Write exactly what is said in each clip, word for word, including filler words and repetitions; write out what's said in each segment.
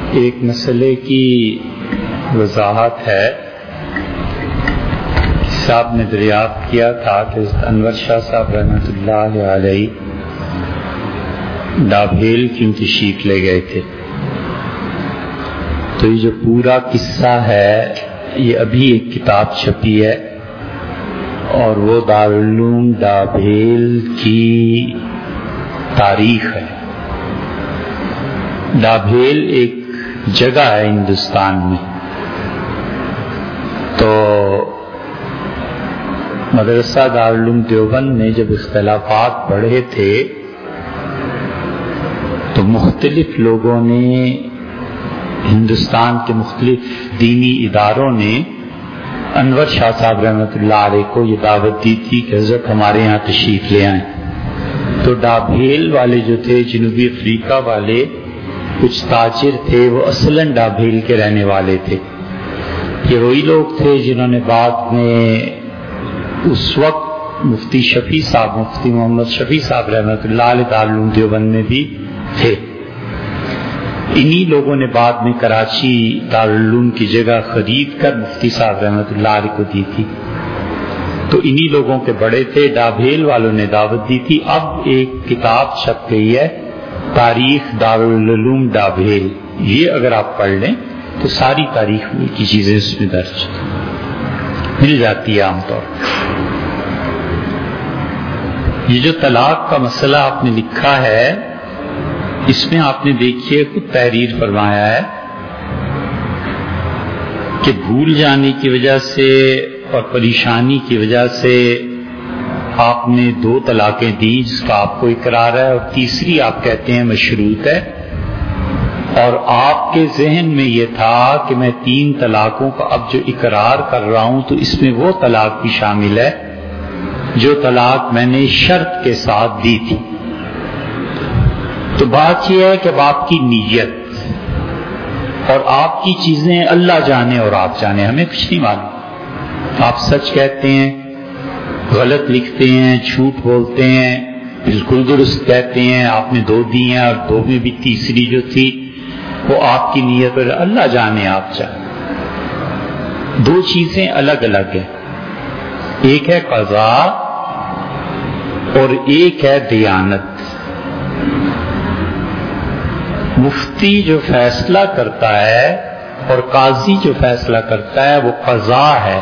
ایک مسئلے کی وضاحت ہے. صاحب نے دریافت کیا تھا کہ انور شاہ صاحب رحمۃ اللہ علیہ ڈابھیل کیوں تشریف لے گئے تھے. تو یہ جو پورا قصہ ہے یہ ابھی ایک کتاب چھپی ہے اور وہ دارالعلوم ڈابھیل کی تاریخ ہے. ڈابھیل ایک جگہ ہے ہندوستان میں. تو مدرسہ دارالعلوم دیوبند میں جب اختلافات بڑھے تھے تو مختلف لوگوں نے ہندوستان کے مختلف دینی اداروں نے انور شاہ صاحب رحمۃ اللہ علیہ کو یہ دعوت دی تھی کہ حضرت ہمارے یہاں تشریف لے آئیں. تو ڈابھیل والے جو تھے جنوبی افریقہ والے کچھ تاجر تھے وہ اصلاً ڈابھیل کے رہنے والے تھے. یہ وہی لوگ تھے جنہوں نے بعد میں اس وقت مفتی شفیع صاحب مفتی محمد شفیع صاحب رحمۃ اللہ علیہ دارالعلوم دیوبند میں بھی تھے. انہی لوگوں نے بعد میں کراچی دارالعلوم کی جگہ خرید کر مفتی صاحب رحمۃ اللہ علیہ کو دی تھی. تو انہی لوگوں کے بڑے تھے. ڈابھیل والوں نے دعوت دی تھی. اب ایک کتاب چھپ گئی ہے تاریخ دارالعلوم ڈابھیل. یہ اگر آپ پڑھ لیں تو ساری تاریخ کی چیزیں اس میں درج مل جاتی ہے. عام طور پر یہ جو طلاق کا مسئلہ آپ نے لکھا ہے اس میں آپ نے دیکھیے خود تحریر فرمایا ہے کہ بھول جانے کی وجہ سے اور پریشانی کی وجہ سے آپ نے دو طلاقیں دی جس کا آپ کو اقرار ہے اور تیسری آپ کہتے ہیں مشروط ہے. اور آپ کے ذہن میں یہ تھا کہ میں تین طلاقوں کا اب جو اقرار کر رہا ہوں تو اس میں وہ طلاق بھی شامل ہے جو طلاق میں نے شرط کے ساتھ دی تھی. تو بات یہ ہے کہ اب آپ کی نیت اور آپ کی چیزیں اللہ جانے اور آپ جانے, ہمیں کچھ نہیں معلوم. آپ سچ کہتے ہیں, غلط لکھتے ہیں, جھوٹ بولتے ہیں, بالکل درست کہتے ہیں. آپ نے دو دی ہیں اور دو میں بھی تیسری جو تھی وہ آپ کی نیت اور اللہ جانے آپ جانے. دو چیزیں الگ الگ ہیں. ایک ہے قضا اور ایک ہے دیانت. مفتی جو فیصلہ کرتا ہے اور قاضی جو فیصلہ کرتا ہے وہ قضا ہے,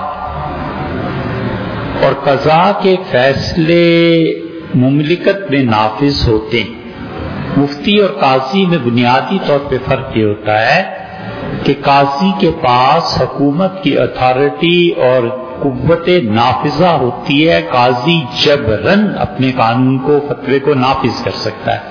اور قضا کے فیصلے مملکت میں نافذ ہوتے ہیں. مفتی اور قاضی میں بنیادی طور پہ فرق یہ ہوتا ہے کہ قاضی کے پاس حکومت کی اتھارٹی اور قوت نافذہ ہوتی ہے. قاضی جبراً اپنے قانون کو فتوے کو نافذ کر سکتا ہے.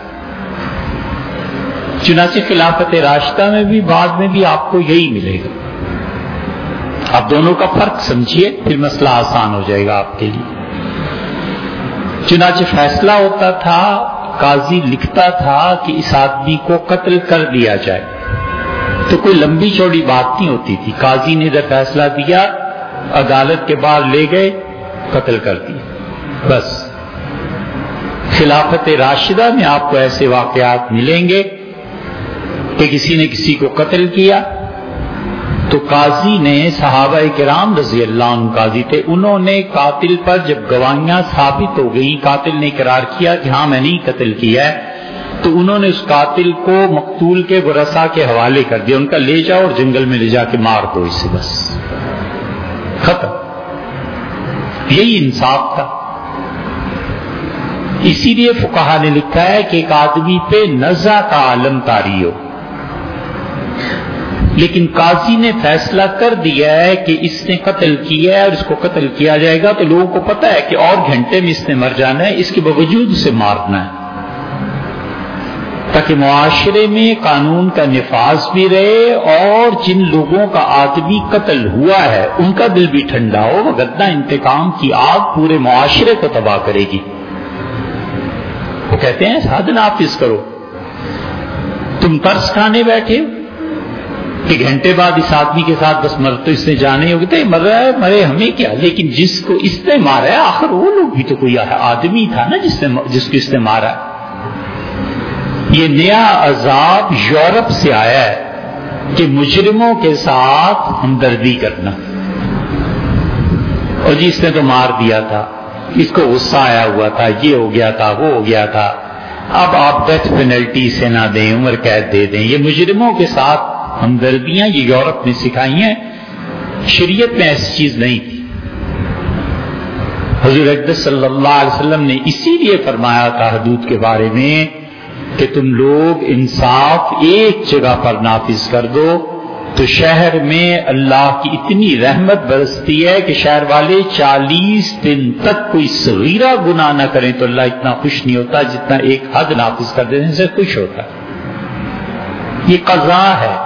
چنانچہ خلافت راشدہ میں بھی بعد میں بھی آپ کو یہی ملے گا. آپ دونوں کا فرق سمجھیے پھر مسئلہ آسان ہو جائے گا آپ کے لیے. چنانچہ فیصلہ ہوتا تھا, قاضی لکھتا تھا کہ اس آدمی کو قتل کر دیا جائے. تو کوئی لمبی چوڑی بات نہیں ہوتی تھی. قاضی نے جب فیصلہ دیا عدالت کے باہر لے گئے قتل کر دیا بس. خلافت راشدہ میں آپ کو ایسے واقعات ملیں گے کہ کسی نے کسی کو قتل کیا تو قاضی نے, صحابہ کرام رضی اللہ عنہ قاضی تھے, انہوں نے قاتل پر جب گواہیاں ثابت ہو گئی, قاتل نے اقرار کیا کہ ہاں میں نے قتل کیا ہے, تو انہوں نے اس قاتل کو مقتول کے ورثاء کے حوالے کر دیا. ان کا لے جاؤ اور جنگل میں لے جا کے مار دو اسے, بس ختم. یہی انصاف تھا. اسی لیے فقہا نے لکھا ہے کہ ایک آدمی پہ نزع کا عالم طاری ہو, لیکن قاضی نے فیصلہ کر دیا ہے کہ اس نے قتل کیا ہے اور اس کو قتل کیا جائے گا, تو لوگوں کو پتا ہے کہ اور گھنٹے میں اس نے مر جانا ہے, اس کے باوجود اسے مارنا ہے تاکہ معاشرے میں قانون کا نفاذ بھی رہے اور جن لوگوں کا آدمی قتل ہوا ہے ان کا دل بھی ٹھنڈا ہو, وگرنہ انتقام کی آگ پورے معاشرے کو تباہ کرے گی. وہ کہتے ہیں حد نافذ کرو. تم ترس کھانے بیٹھے ہو کہ گھنٹے بعد اس آدمی کے ساتھ بس مر تو اس نے جانے ہوگی, تو مر رہا ہے مرے ہمیں کیا, لیکن جس کو اس نے مارا ہے آخر وہ لوگ بھی تو کوئی آدمی تھا نا جس نے جس کو اس نے مارا. یہ نیا عذاب یورپ سے آیا ہے کہ مجرموں کے ساتھ ہمدردی کرنا. اور جی اس نے تو مار دیا تھا، اس کو غصہ آیا ہوا تھا، یہ ہو گیا تھا، وہ ہو گیا تھا، اب آپ ڈیتھ پینلٹی سے نہ دیں، عمر قید دے دیں. یہ مجرموں کے ساتھ ہمدردیاں یہ یورپ نے سکھائی ہیں، شریعت میں ایسی چیز نہیں تھی. حضور اقدس صلی اللہ علیہ وسلم نے اسی لیے فرمایا تھا حدود کے بارے میں کہ تم لوگ انصاف ایک جگہ پر نافذ کر دو تو شہر میں اللہ کی اتنی رحمت برستی ہے کہ شہر والے چالیس دن تک کوئی صغیرہ گناہ نہ کریں تو اللہ اتنا خوش نہیں ہوتا جتنا ایک حد نافذ کر دینے سے خوش ہوتا ہے. یہ قضا ہے.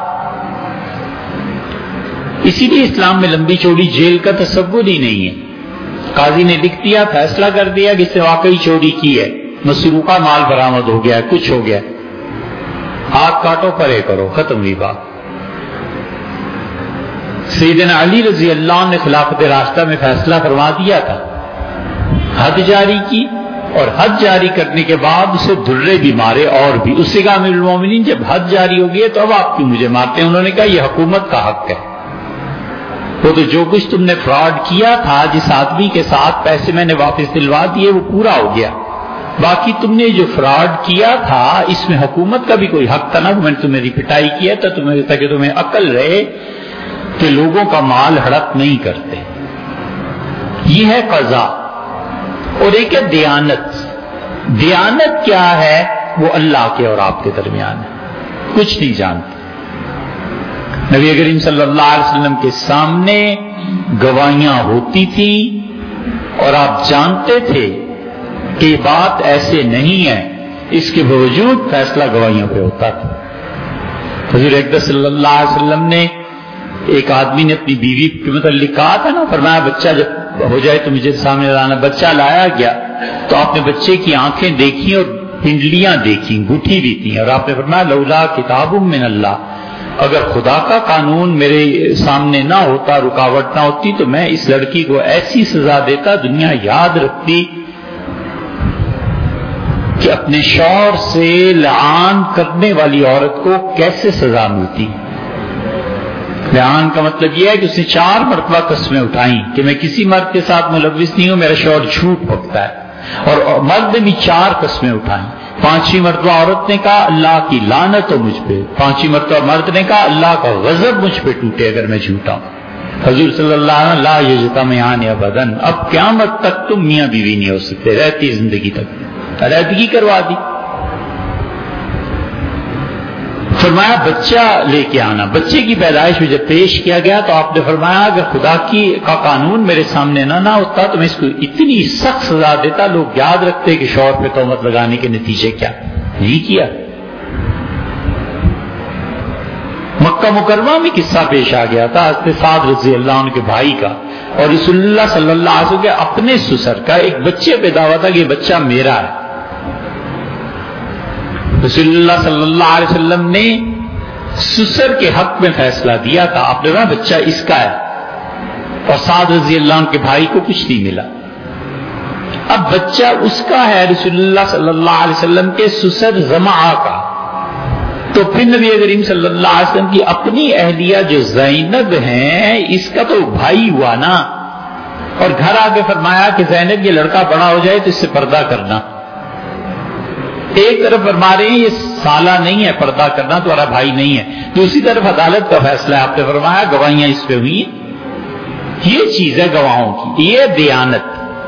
اسی لیے اسلام میں لمبی چوڑی جیل کا تصور ہی نہیں ہے. قاضی نے لکھ دیا، فیصلہ کر دیا کہ اس نے واقعی چوری کی ہے، مسروقہ مال برآمد ہو گیا، کچھ ہو گیا، ہاتھ کاٹو پرے کرو، ختم ہوئی بات. سیدنا علی رضی اللہ عنہ نے خلافت راستہ میں فیصلہ فرما دیا تھا، حد جاری کی، اور حد جاری کرنے کے بعد اسے درے بھی مارے. اور بھی اس سے کہا امیر المومنین جب حد جاری ہو گئی تو اب آپ کیوں مجھے مارتے ہیں؟ انہوں نے کہا یہ حکومت کا حق ہے. وہ تو جو کچھ تم نے فراڈ کیا تھا، جس آدمی کے ساتھ پیسے میں نے واپس دلوا دیے وہ پورا ہو گیا، باقی تم نے جو فراڈ کیا تھا اس میں حکومت کا بھی کوئی حق تھا نا. میں نے تمہیں پٹائی کیا تھا تمہیں تاکہ تمہیں عقل رہے کہ لوگوں کا مال ہڑپ نہیں کرتے. یہ ہے قضا. اور ایک ہے دیانت. دیانت کیا ہے؟ وہ اللہ کے اور آپ کے درمیان ہے، کچھ نہیں جانتے. نبی کریم صلی اللہ علیہ وسلم کے سامنے گواہیاں ہوتی تھی اور آپ جانتے تھے کہ یہ بات ایسے نہیں ہے، اس کے باوجود فیصلہ گواہیوں پہ ہوتا تھا. حضور اقدس صلی اللہ علیہ وسلم نے ایک آدمی نے اپنی بیوی کے متعلق کہا تھا نا، فرمایا بچہ جب ہو جائے تو مجھے سامنے لانا. بچہ لایا گیا تو آپ نے بچے کی آنکھیں دیکھی اور پنڈلیاں دیکھی، گٹھی بھی تھی، اور آپ نے فرمایا لولا کتاب من اللہ، اگر خدا کا قانون میرے سامنے نہ ہوتا، رکاوٹ نہ ہوتی تو میں اس لڑکی کو ایسی سزا دیتا دنیا یاد رکھتی کہ اپنے شوہر سے لعان کرنے والی عورت کو کیسے سزا ملتی. لعان کا مطلب یہ ہے کہ اس نے چار مرتبہ قسمیں اٹھائیں کہ میں کسی مرد کے ساتھ ملوث نہیں ہوں، میرا شوہر جھوٹ بکتا ہے، اور مرد نے بھی چار قسمیں اٹھائیں. پانچویں مرتبہ عورت نے کہا اللہ کی لعنت ہو مجھ پہ، پانچویں مرتبہ مرد نے کہا اللہ کا غضب مجھ پہ ٹوٹے اگر میں جھوٹا ہوں. حضور صلی اللہ علیہ وسلم لا یجتمعان ابدا، اب قیامت تک تم میاں بیوی نہیں ہو سکتے، رہتی زندگی تک علیحدگی کروا دی. فرمایا بچہ لے کے آنا. بچے کی پیدائش میں جب پیش کیا گیا تو آپ نے فرمایا اگر خدا کی کا قانون میرے سامنے نہ نہ ہوتا تو میں اس کو اتنی سخت سزا دیتا لوگ یاد رکھتے کہ شوہر پہ تہمت لگانے کے نتیجے کیا. نہیں کیا. مکہ مکرمہ میں قصہ پیش آ گیا تھا حضرت سعد رضی اللہ عنہ کے بھائی کا اور رسول اللہ صلی اللہ علیہ وسلم کے اپنے سسر کا. ایک بچے پہ دعویٰ تھا کہ یہ بچہ میرا ہے. رسول اللہ صلی اللہ علیہ وسلم نے سسر کے حق میں فیصلہ دیا تھا. آپ نے کہا بچہ اس کا ہے، اور سعد رضی اللہ عنہ کے بھائی کو کچھ نہیں ملا. اب بچہ اس کا ہے رسول اللہ صلی اللہ علیہ وسلم کے سسر زمعہ کا، تو پھر نبی کریم صلی اللہ علیہ وسلم کی اپنی اہلیہ جو زینب ہیں اس کا تو بھائی ہوا نا. اور گھر آ کے فرمایا کہ زینب یہ لڑکا بڑا ہو جائے تو اس سے پردہ کرنا. ایک طرف فرما رہے ہیں یہ سالہ نہیں ہے پردہ کرنا، تمہارا بھائی نہیں ہے. دوسری طرف عدالت کا فیصلہ ہے، آپ نے فرمایا گواہیاں اس پہ ہوئی. یہ چیز ہے گواہوں کی، یہ دیانت.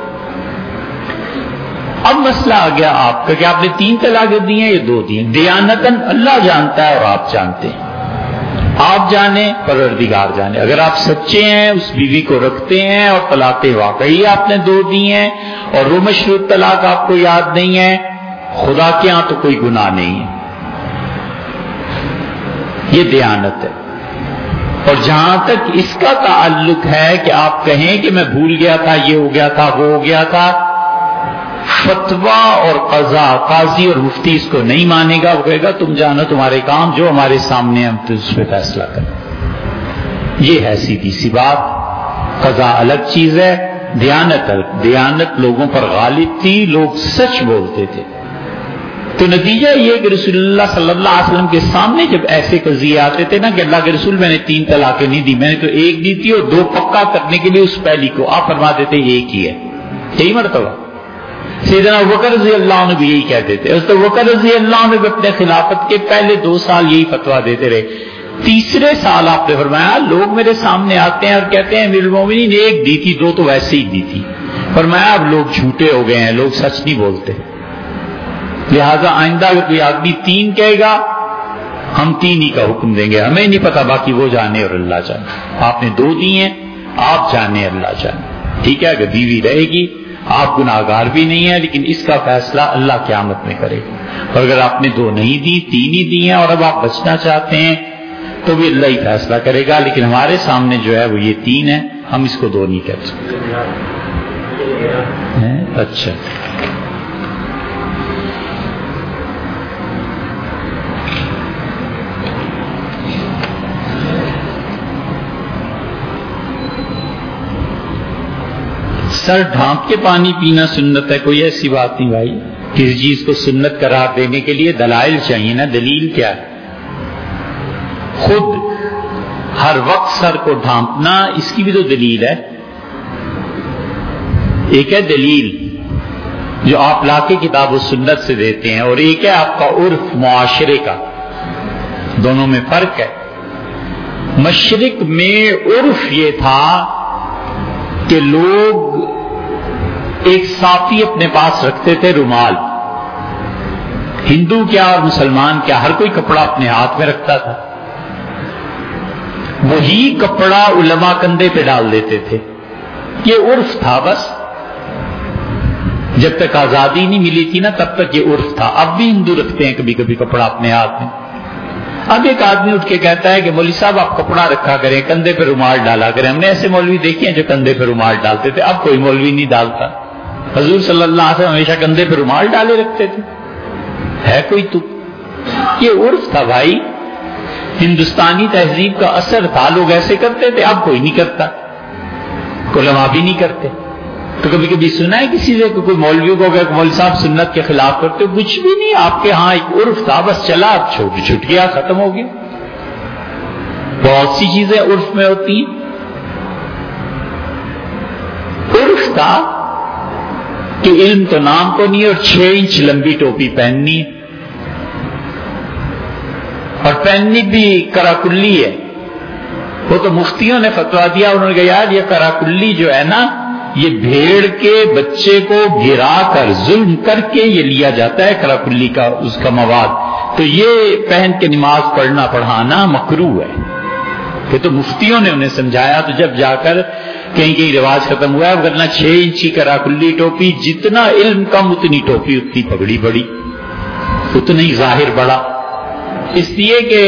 اب مسئلہ آ گیا آپ کا کہ آپ نے تین طلاقیں دی ہیں، یہ دو دی ہیں. دیانتاً اللہ جانتا ہے اور آپ جانتے ہیں. آپ جانیں پروردگار جانے. اگر آپ سچے ہیں اس بیوی کو رکھتے ہیں اور طلاقیں واقعی آپ نے دو دی ہیں اور وہ مشروط طلاق آپ کو یاد نہیں ہے، خدا کے ہاں تو کوئی گناہ نہیں ہے. یہ دیانت ہے. اور جہاں تک اس کا تعلق ہے کہ آپ کہیں کہ میں بھول گیا تھا، یہ ہو گیا تھا، وہ ہو گیا تھا، فتویٰ اور قضا قاضی اور مفتی اس کو نہیں مانے گا. وہ کہے گا تم جانو تمہارے کام جو ہمارے سامنے ہم تو اس پہ فیصلہ کریں. یہ ہے سیدھی سی بات. قضا الگ چیز ہے، دیانت الگ. دیانت لوگوں پر غالب تھی، لوگ سچ بولتے تھے. تو نتیجہ یہ کہ رسول اللہ صلی اللہ علیہ وسلم کے سامنے جب ایسے قضیے آتے تھے نا کہ اللہ کے رسول میں نے تین طلاقیں نہیں دی، میں نے تو ایک دی تھی اور دو پکا کرنے کے لیے اس پہلی کو آپ فرما دیتے ایک ہی ہے، یہی مرتبہ سیدنا ابوبکر رضی اللہ عنہ بھی یہی کہتے تھے. حضرت ابوبکر رضی اللہ عنہ بھی اپنے خلافت کے پہلے دو سال یہی فتویٰ دیتے رہے. تیسرے سال آپ نے فرمایا لوگ میرے سامنے آتے ہیں اور کہتے ہیں امیر المومنین ایک دی تھی، دو تو ویسے ہی دی تھی. فرمایا اب لوگ جھوٹے ہو گئے ہیں، لوگ سچ نہیں بولتے، لہذا آئندہ اگر کوئی آدمی تین کہے گا ہم تین ہی کا حکم دیں گے، ہمیں نہیں پتا، باقی وہ جانے اور اللہ جانے. آپ نے دو دی ہیں، آپ جانے اللہ جانے. ٹھیک ہے، اگر بیوی رہے گی آپ گناہگار بھی نہیں ہیں، لیکن اس کا فیصلہ اللہ قیامت میں کرے گا. اور اگر آپ نے دو نہیں دی، تین ہی دی ہیں اور اب آپ بچنا چاہتے ہیں تو بھی اللہ ہی فیصلہ کرے گا. لیکن ہمارے سامنے جو ہے وہ یہ تین ہے، ہم اس کو دو نہیں کہہ سکتے. اچھا، سر ڈھانپ کے پانی پینا سنت ہے؟ کوئی ایسی بات نہیں بھائی. کسی چیز کو سنت قرار دینے کے لیے دلائل چاہیے نا. دلیل کیا ہے؟ خود ہر وقت سر کو ڈھانپنا، اس کی بھی تو دلیل ہے. ایک ہے دلیل جو آپ لا کے کتاب و سنت سے دیتے ہیں، اور ایک ہے آپ کا عرف معاشرے کا. دونوں میں فرق ہے. مشرق میں عرف یہ تھا کہ لوگ ایک صافی اپنے پاس رکھتے تھے، رومال. ہندو کیا اور مسلمان کیا، ہر کوئی کپڑا اپنے ہاتھ میں رکھتا تھا. وہی کپڑا علماء کندھے پہ ڈال دیتے تھے. یہ عرف تھا. بس جب تک آزادی نہیں ملی تھی نا تب تک یہ عرف تھا. اب بھی ہندو رکھتے ہیں کبھی کبھی کپڑا اپنے ہاتھ میں. اب ایک آدمی اٹھ کے کہتا ہے کہ مولوی صاحب آپ کپڑا رکھا کریں، کندھے پہ رومال ڈالا کریں. ہم نے ایسے مولوی دیکھے ہیں جو کندھے پہ رومال ڈالتے تھے، اب کوئی مولوی نہیں ڈالتا. حضور صلی اللہ علیہ وسلم ہمیشہ کندھے پہ رومال ڈالے رکھتے تھے. ہے کوئی تو یہ عرف تھا بھائی. ہندوستانی تہذیب کا اثر تھا. لوگ ایسے کرتے تھے، اب کوئی نہیں کرتا، علماء بھی نہیں کرتے. تو کبھی کبھی سنا ہے کسی سے کہ کوئی مولوی کو کہ مولوی صاحب سنت کے خلاف کرتے؟ کچھ بھی نہیں. آپ کے ہاں ایک عرف تھا، بس چلا. اب چھوٹی چھٹیاں ختم ہو گئی. بہت سی چیزیں عرف میں ہوتی ہیں. عرف تھا کہ علم تو نام کو نہیں، اور چھ انچ لمبی ٹوپی پہننی، اور پہننی بھی کراکلی ہے. وہ تو مفتیوں نے فتوا دیا، انہوں نے کہا یار یہ کراکلی جو ہے نا، یہ بھیڑ کے بچے کو گرا کر ظلم کر کے یہ لیا جاتا ہے کراکلی کا اس کا مواد، تو یہ پہن کے نماز پڑھنا پڑھانا مکروہ ہے. کہ تو مفتیوں نے انہیں سمجھایا. تو جب جا کر کہیں کہیں رواج ختم ہوا ہے. ورنہ چھ انچی کراکلی ٹوپی، جتنا علم کم اتنی ٹوپی، اتنی پگڑی بڑی، اتنا ہی ظاہر بڑا. اس لیے کہ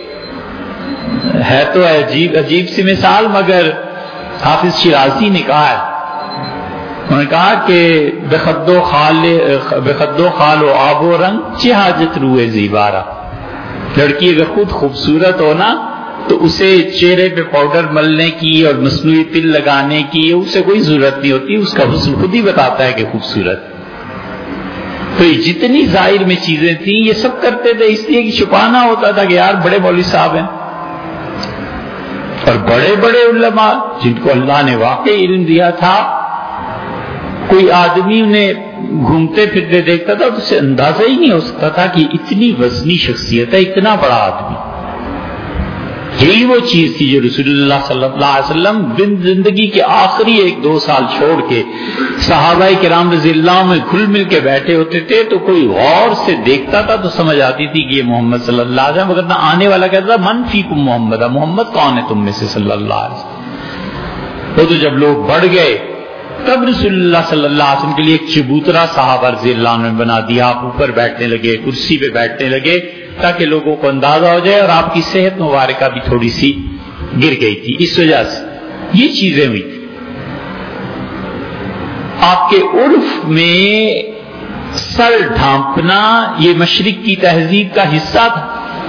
ہے تو عجیب عجیب سی مثال، مگر حافظ شیرازی نے کہا ہے، انہوں نے کہا کہ بے خد و خال بے خد و خال و آب و رنگ چہ حاجت روئے زیبارہ. لڑکی اگر خود خوبصورت ہو نا تو اسے چہرے پہ پاؤڈر ملنے کی اور مصنوعی تل لگانے کی اسے کوئی ضرورت نہیں ہوتی. اس کا حسن خود ہی بتاتا ہے کہ خوبصورت. تو یہ جتنی ظاہر میں چیزیں تھیں یہ سب کرتے تھے اس لیے کہ چھپانا ہوتا تھا کہ یار بڑے مولوی صاحب ہیں. اور بڑے بڑے علماء جن کو اللہ نے واقعی علم دیا تھا، کوئی آدمی انہیں گھومتے پھرتے دیکھتا تھا تو اسے اندازہ ہی نہیں ہو سکتا تھا کہ اتنی وزنی شخصیت ہے، اتنا بڑا آدمی. یہی وہ چیز تھی جو رسول اللہ صلی اللہ علیہ وسلم بن زندگی کے آخری ایک دو سال چھوڑ کے صحابہ کرام رضی اللہ عنہ میں گھل مل کے بیٹھے ہوتے تھے. تو کوئی غور سے دیکھتا تھا تو سمجھ آتی تھی کہ یہ محمد صلی اللہ علیہ وسلم. مگر نہ آنے والا کہتا تھا من فیکم محمد، محمد کون ہے تم میں سے صلی اللہ علیہ وسلم. وہ تو جب لوگ بڑھ گئے تب رسول اللہ صلی اللہ علیہ وسلم کے لیے ایک چبوترا صحابہ رضی اللہ عنہ نے بنا دیا. آپ اوپر بیٹھنے لگے، کرسی پہ بیٹھنے لگے تاکہ لوگوں کو اندازہ ہو جائے. اور آپ کی صحت مبارکہ بھی تھوڑی سی گر گئی تھی، اس وجہ سے یہ چیزیں ہوئی تھی. آپ کے عرف میں سر ڈھانپنا یہ مشرق کی تہذیب کا حصہ تھا.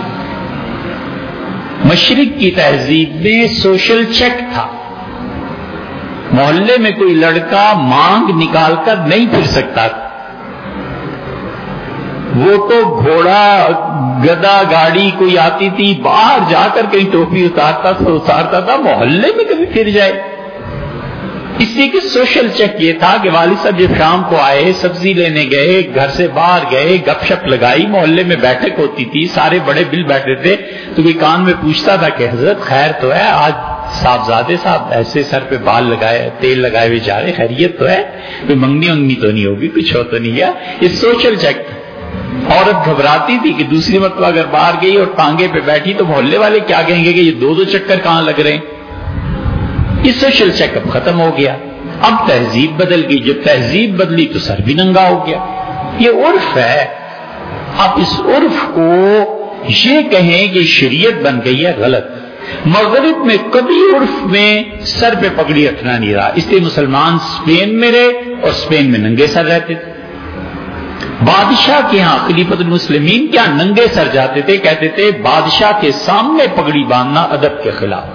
مشرق کی تہذیب میں سوشل چیک تھا. محلے میں کوئی لڑکا مانگ نکال کر نہیں پھر سکتا. وہ تو گھوڑا گدا گاڑی کوئی آتی تھی باہر جا کر کہیں ٹوپی اتارتا تو اتارتا تھا، محلے میں کبھی پھر جائے. اس لیے کہ سوشل چیک یہ تھا کہ والد صاحب جب شام کو آئے، سبزی لینے گئے، گھر سے باہر گئے، گپ شپ لگائی، محلے میں بیٹھک ہوتی تھی، سارے بڑے بل بیٹھے تھے، تو کوئی کان میں پوچھتا تھا کہ حضرت خیر تو ہے، آج صاحبزادے صاحب ایسے سر پہ بال لگائے تیل لگائے ہوئے جا رہے، خیریت تو ہے، کوئی منگنی ونگنی تو نہیں ہوگی، کچھ ہو تو نہیں گیا. یہ سوشل چیک تھا. عورت گھبراتی تھی کہ دوسری مرتبہ اگر باہر گئی اور ٹانگے پہ بیٹھی تو محلے والے کیا کہیں گے کہ یہ دو دو چکر کہاں لگ رہے ہیں. یہ سوشل چیک اپ ختم ہو گیا. اب تہذیب بدل گئی، جب تہذیب بدلی تو سر بھی ننگا ہو گیا. یہ عرف ہے. اب اس عرف کو یہ کہیں کہ شریعت بن گئی ہے، غلط. مغرب میں کبھی عرف میں سر پہ پگڑی رکھنا نہیں رہا، اس لیے مسلمان اسپین میں رہے اور اسپین میں ننگے سر رہتے تھے. بادشاہ کے ہاں خلیفۃ المسلمین کیا ننگے سر جاتے تھے، کہتے تھے بادشاہ کے سامنے پگڑی باندھنا ادب کے خلاف.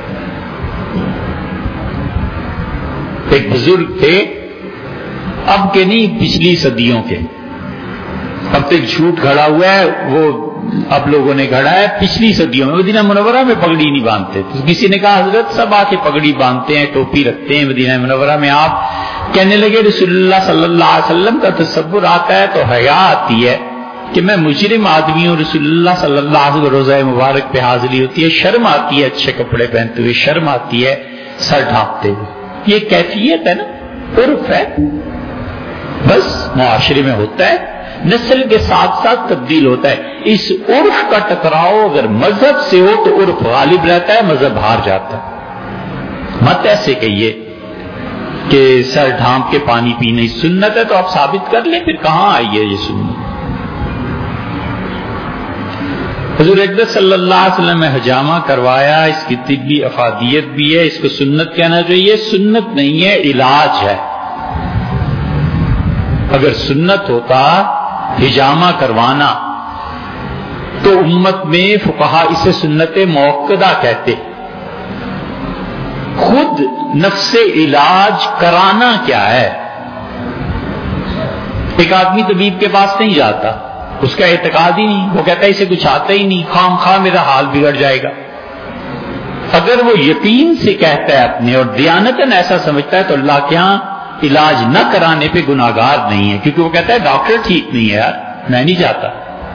ایک بزرگ تھے، اب کے نہیں پچھلی صدیوں کے، اب تک جھوٹ گھڑا ہوا ہے وہ اب لوگوں نے گھڑا ہے، پچھلی صدیوں میں مدینہ منورہ میں پگڑی نہیں باندھتے. تو کسی نے کہا حضرت سب آ کے پگڑی باندھتے ہیں، ٹوپی رکھتے ہیں مدینہ منورہ میں، آپ کہنے لگے رسول اللہ صلی اللہ علیہ وسلم کا تصور آتا ہے تو حیا آتی ہے کہ میں مجرم آدمی ہوں، رسول اللہ صلی اللہ علیہ وسلم روزہ مبارک پہ حاضری ہوتی ہے، شرم آتی ہے اچھے کپڑے پہنتے ہوئے، شرم آتی ہے سر ڈھانپتے ہوئے. یہ کیفیت ہے نا، عرف ہے، بس معاشرے میں ہوتا ہے، نسل کے ساتھ ساتھ تبدیل ہوتا ہے. اس عرف کا ٹکراؤ اگر مذہب سے ہو تو عرف غالب رہتا ہے، مذہب ہار جاتا ہے. مت ایسے کہیے کہ سر ڈھانپ کے پانی پینے سنت ہے تو آپ ثابت کر لیں، پھر کہاں آئی ہے یہ سنت. حضور اقدس صلی اللہ علیہ وسلم نے حجامہ کروایا، اس کی طبی افادیت بھی ہے، اس کو سنت کہنا چاہیے. سنت نہیں ہے، علاج ہے. اگر سنت ہوتا حجامہ کروانا تو امت میں فقہا اسے سنت موقدہ کہتے. خود نفس علاج کرانا کیا ہے؟ ایک آدمی طبیب کے پاس نہیں جاتا، اس کا اعتقاد ہی نہیں، وہ کہتا ہے اسے کچھ آتا ہی نہیں، خام خواہ میرا حال بگڑ جائے گا. اگر وہ یقین سے کہتا ہے اپنے اور دیانتاً ایسا سمجھتا ہے تو اللہ کے ہاں علاج نہ کرانے پہ گناہگار نہیں ہے، کیونکہ وہ کہتا ہے ڈاکٹر ٹھیک نہیں ہے یار، میں نہیں جاتا.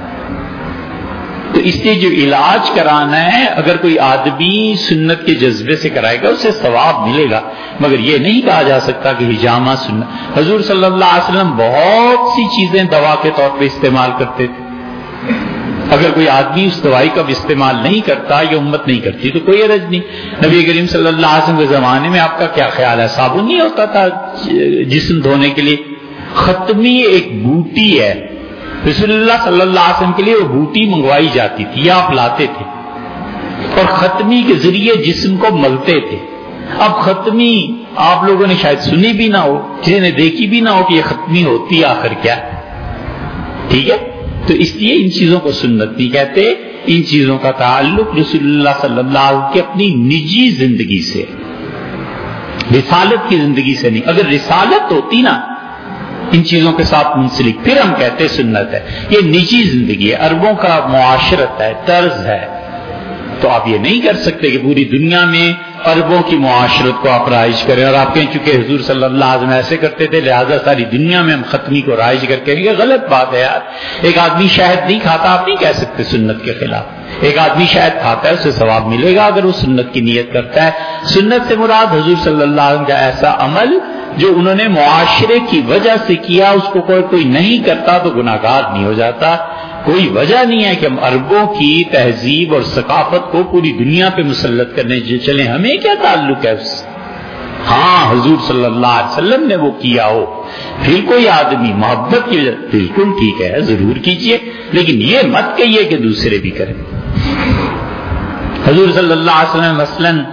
تو اس لیے جو علاج کرانا ہے اگر کوئی آدمی سنت کے جذبے سے کرائے گا اسے ثواب ملے گا، مگر یہ نہیں کہا جا سکتا کہ حجامہ سنت. حضور صلی اللہ علیہ وسلم بہت سی چیزیں دوا کے طور پہ استعمال کرتے تھے. اگر کوئی آدمی اس دوائی کا استعمال نہیں کرتا یا امت نہیں کرتی تو کوئی حرج نہیں. نبی کریم صلی اللہ علیہ وسلم کے زمانے میں آپ کا کیا خیال ہے، صابن نہیں ہوتا تھا جسم دھونے کے لیے؟ ختمی ایک بوٹی ہے، رسول اللہ صلی اللہ علیہ وسلم کے لیے وہ بوٹی منگوائی جاتی تھی یا آپ لاتے تھے اور ختمی کے ذریعے جسم کو ملتے تھے. اب ختمی آپ لوگوں نے شاید سنی بھی نہ ہو، کسی نے دیکھی بھی نہ ہو کہ یہ ختمی ہوتی آخر کیا. ٹھیک ہے، تو اس لیے ان چیزوں کو سنت نہیں کہتے. ان چیزوں کا تعلق رسول اللہ صلی اللہ علیہ وسلم کی اپنی نجی زندگی سے، رسالت کی زندگی سے نہیں. اگر رسالت ہوتی نا ان چیزوں کے ساتھ منسلک پھر ہم کہتے سنت ہے. یہ نجی زندگی ہے، عربوں کا معاشرت ہے، طرز ہے. تو آپ یہ نہیں کر سکتے کہ پوری دنیا میں عربوں کی معاشرت کو آپ رائج کریں اور آپ کہیں چونکہ حضور صلی اللہ علیہ وسلم ایسے کرتے تھے لہذا ساری دنیا میں ہم ختمی کو رائج کر کے. یہ غلط بات ہے یار. ایک آدمی شہد نہیں کھاتا، آپ نہیں کہہ سکتے سنت کے خلاف. ایک آدمی شہد کھاتا ہے، اسے ثواب ملے گا اگر وہ سنت کی نیت کرتا ہے. سنت سے مراد حضور صلی اللہ علیہ وسلم کا ایسا عمل جو انہوں نے معاشرے کی وجہ سے کیا، اس کو کوئی کوئی نہیں کرتا تو گناہگار نہیں ہو جاتا. کوئی وجہ نہیں ہے کہ ہم عربوں کی تہذیب اور ثقافت کو پوری دنیا پہ مسلط کرنے چلیں. ہمیں کیا تعلق ہے اس سے؟ ہاں حضور صلی اللہ علیہ وسلم نے وہ کیا ہو، پھر کوئی آدمی محبت کی وجہ بالکل ٹھیک ہے ضرور کیجئے، لیکن یہ مت کہیے کہ دوسرے بھی کریں. حضور صلی اللہ علیہ وسلم مثلاً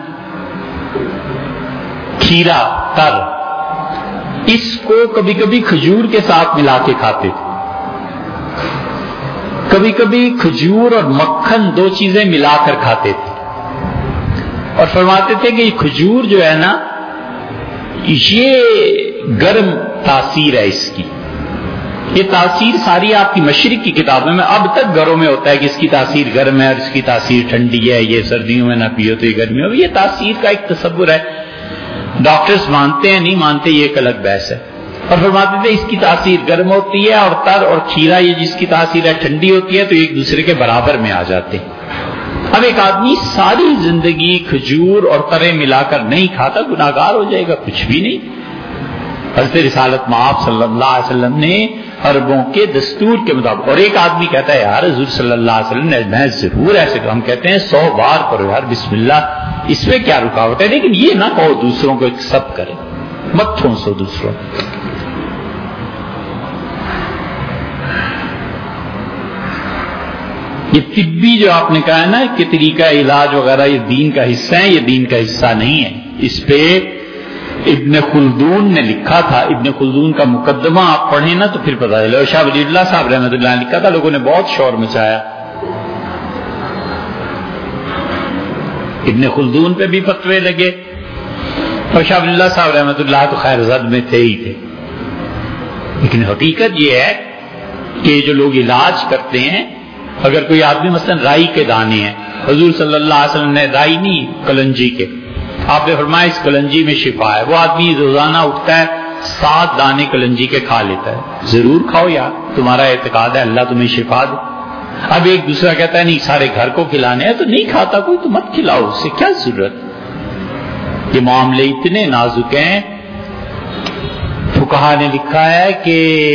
کھیرا تر اس کو کبھی کبھی کھجور کے ساتھ ملا کے کھاتے تھے، کبھی کبھی کھجور اور مکھن دو چیزیں ملا کر کھاتے تھے اور فرماتے تھے کہ یہ کھجور جو ہے نا یہ گرم تاثیر ہے اس کی، یہ تاثیر ساری آپ کی مشرق کی کتابوں میں اب تک گھروں میں ہوتا ہے کہ اس کی تاثیر گرم ہے اور اس کی تاثیر ٹھنڈی ہے، یہ سردیوں میں نہ پیو تو یہ گرمیوں میں. یہ تاثیر کا ایک تصور ہے. ڈاکٹرز مانتے ہیں نہیں مانتے یہ ایک الگ بحث ہے. اور فرماتے تھے اس کی تاثیر گرم ہوتی ہے اور تر اور کھیرا یہ جس کی تاثیر ہے ٹھنڈی ہوتی ہے، تو ایک دوسرے کے برابر میں آ جاتے ہیں. اب ایک آدمی ساری زندگی کھجور اور ترے ملا کر نہیں کھاتا، گناہگار ہو جائے گا؟ کچھ بھی نہیں. حضرت رسالت مآب صلی اللہ علیہ وسلم نے عربوں کے دستور کے مطابق. اور ایک آدمی کہتا ہے یار حضور صلی اللہ علیہ وسلم نے میں ضرور ایسے کہ ہم کہتے ہیں سو بار کرو یار بسم اللہ، اس میں کیا رکاوٹ ہے؟ لیکن یہ نہ کہو دوسروں کو سب کرے، مت ٹھونسو دوسروں. یہ طبی جو آپ نے کہا ہے نا کہ طریقہ علاج وغیرہ یہ دین کا حصہ ہے، یہ دین کا حصہ نہیں ہے. اس پہ ابن خلدون نے لکھا تھا. ابن خلدون کا مقدمہ آپ پڑھیں نا تو پھر پتہ چلے. شاہ ولی اللہ صاحب رحمۃ اللہ نے لکھا تھا، لوگوں نے بہت شور مچایا. ابن خلدون پہ بھی فتوے لگے اور شاہ ولی اللہ صاحب رحمۃ اللہ تو خیر زد میں تھے ہی تھے. لیکن حقیقت یہ ہے کہ جو لوگ علاج کرتے ہیں، اگر کوئی آدمی مثلا رائی کے دانے ہیں، حضور صلی اللہ علیہ وسلم نے رائی نہیں کلنجی کے، آپ نے فرمایا اس کلنجی میں شفا ہے. وہ آدمی روزانہ اٹھتا ہے سات دانے کلنجی کے کھا لیتا ہے. ضرور کھاؤ یار، تمہارا اعتقاد ہے اللہ تمہیں شفا دے. اب ایک دوسرا کہتا ہے نہیں سارے گھر کو کھلانے ہیں، تو نہیں کھاتا کوئی تو مت کھلاؤ، اس سے کیا ضرورت. یہ معاملے اتنے نازک ہیں. فقہا نے لکھا ہے کہ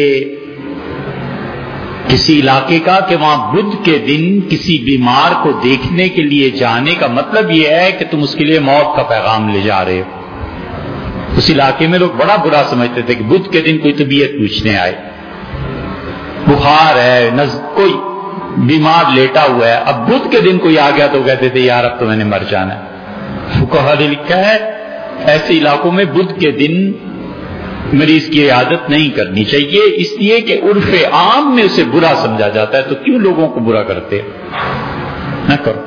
کسی علاقے کا کہ وہاں بدھ کے دن کسی بیمار کو دیکھنے کے لیے جانے کا مطلب یہ ہے کہ تم اس کے لیے موت کا پیغام لے جا رہے ہو. اس علاقے میں لوگ بڑا برا سمجھتے تھے کہ بدھ کے دن کوئی طبیعت پوچھنے آئے، بخار ہے، نز کوئی بیمار لیٹا ہوا ہے. اب بدھ کے دن کوئی آ گیا تو کہتے تھے یار اب تو میں نے مر جانا ہے. فقہا نے لکھا ہے ایسے علاقوں میں بدھ کے دن مریض کی عیادت نہیں کرنی چاہیے، اس لیے کہ عرف عام میں اسے برا سمجھا جاتا ہے. تو کیوں لوگوں کو برا کرتے؟ نہ کرو.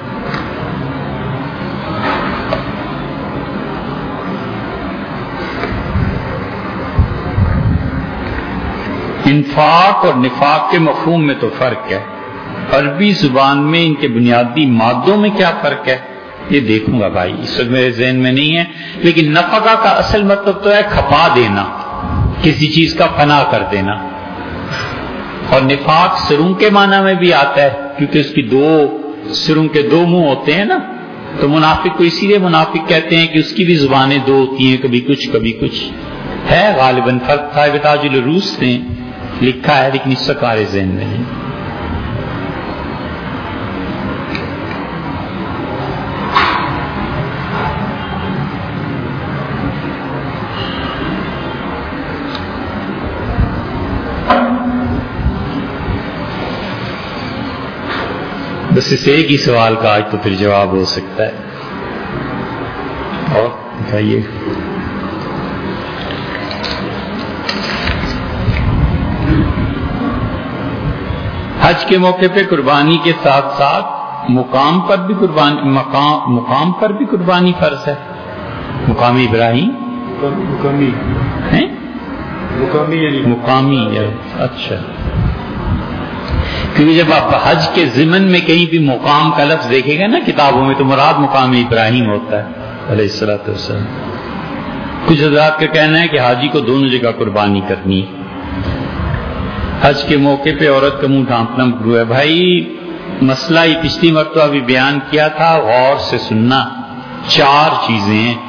انفاق اور نفاق کے مفہوم میں تو فرق ہے. عربی زبان میں ان کے بنیادی مادوں میں کیا فرق ہے یہ دیکھوں گا بھائی، اس وقت میرے ذہن میں نہیں ہے. لیکن نفقہ کا اصل مطلب تو ہے کھپا دینا، کسی چیز کا فنا کر دینا. اور نفاق سروں کے معنی میں بھی آتا ہے کیونکہ اس کی دو سروں کے دو منہ ہوتے ہیں نا. تو منافق کو اسی لیے منافق کہتے ہیں کہ اس کی بھی زبانیں دو ہوتی ہیں، کبھی کچھ کبھی کچھ ہے. غالباً فرق تھا تاج العروس نے لکھا ہے لیکن اس وقت ہمارے ذہن میں نہیں. بس اس ایک ہی سوال کا آج تو پھر جواب ہو سکتا ہے. اور بتائیے. حج کے موقع پہ قربانی کے ساتھ ساتھ مقام پر بھی قربانی مقام مقام پر بھی قربانی فرض ہے. مقامی ابراہیم مقامی ہیں مقامی یعنی مقامی اچھا، کیونکہ جب آپ حج کے ضمن میں کہیں بھی مقام کا لفظ دیکھیں گے نا کتابوں میں تو مراد مقام ابراہیم ہوتا ہے علیہ الصلوۃ والسلام. کچھ حضرات کا کہنا ہے کہ حاجی کو دونوں جگہ قربانی کرنی ہے. حج کے موقع پہ عورت کا منہ ڈھانپنا مکروہ ہے. بھائی مسئلہ یہ پچھلی مرتبہ بھی بیان کیا تھا، غور سے سننا. چار چیزیں ہیں.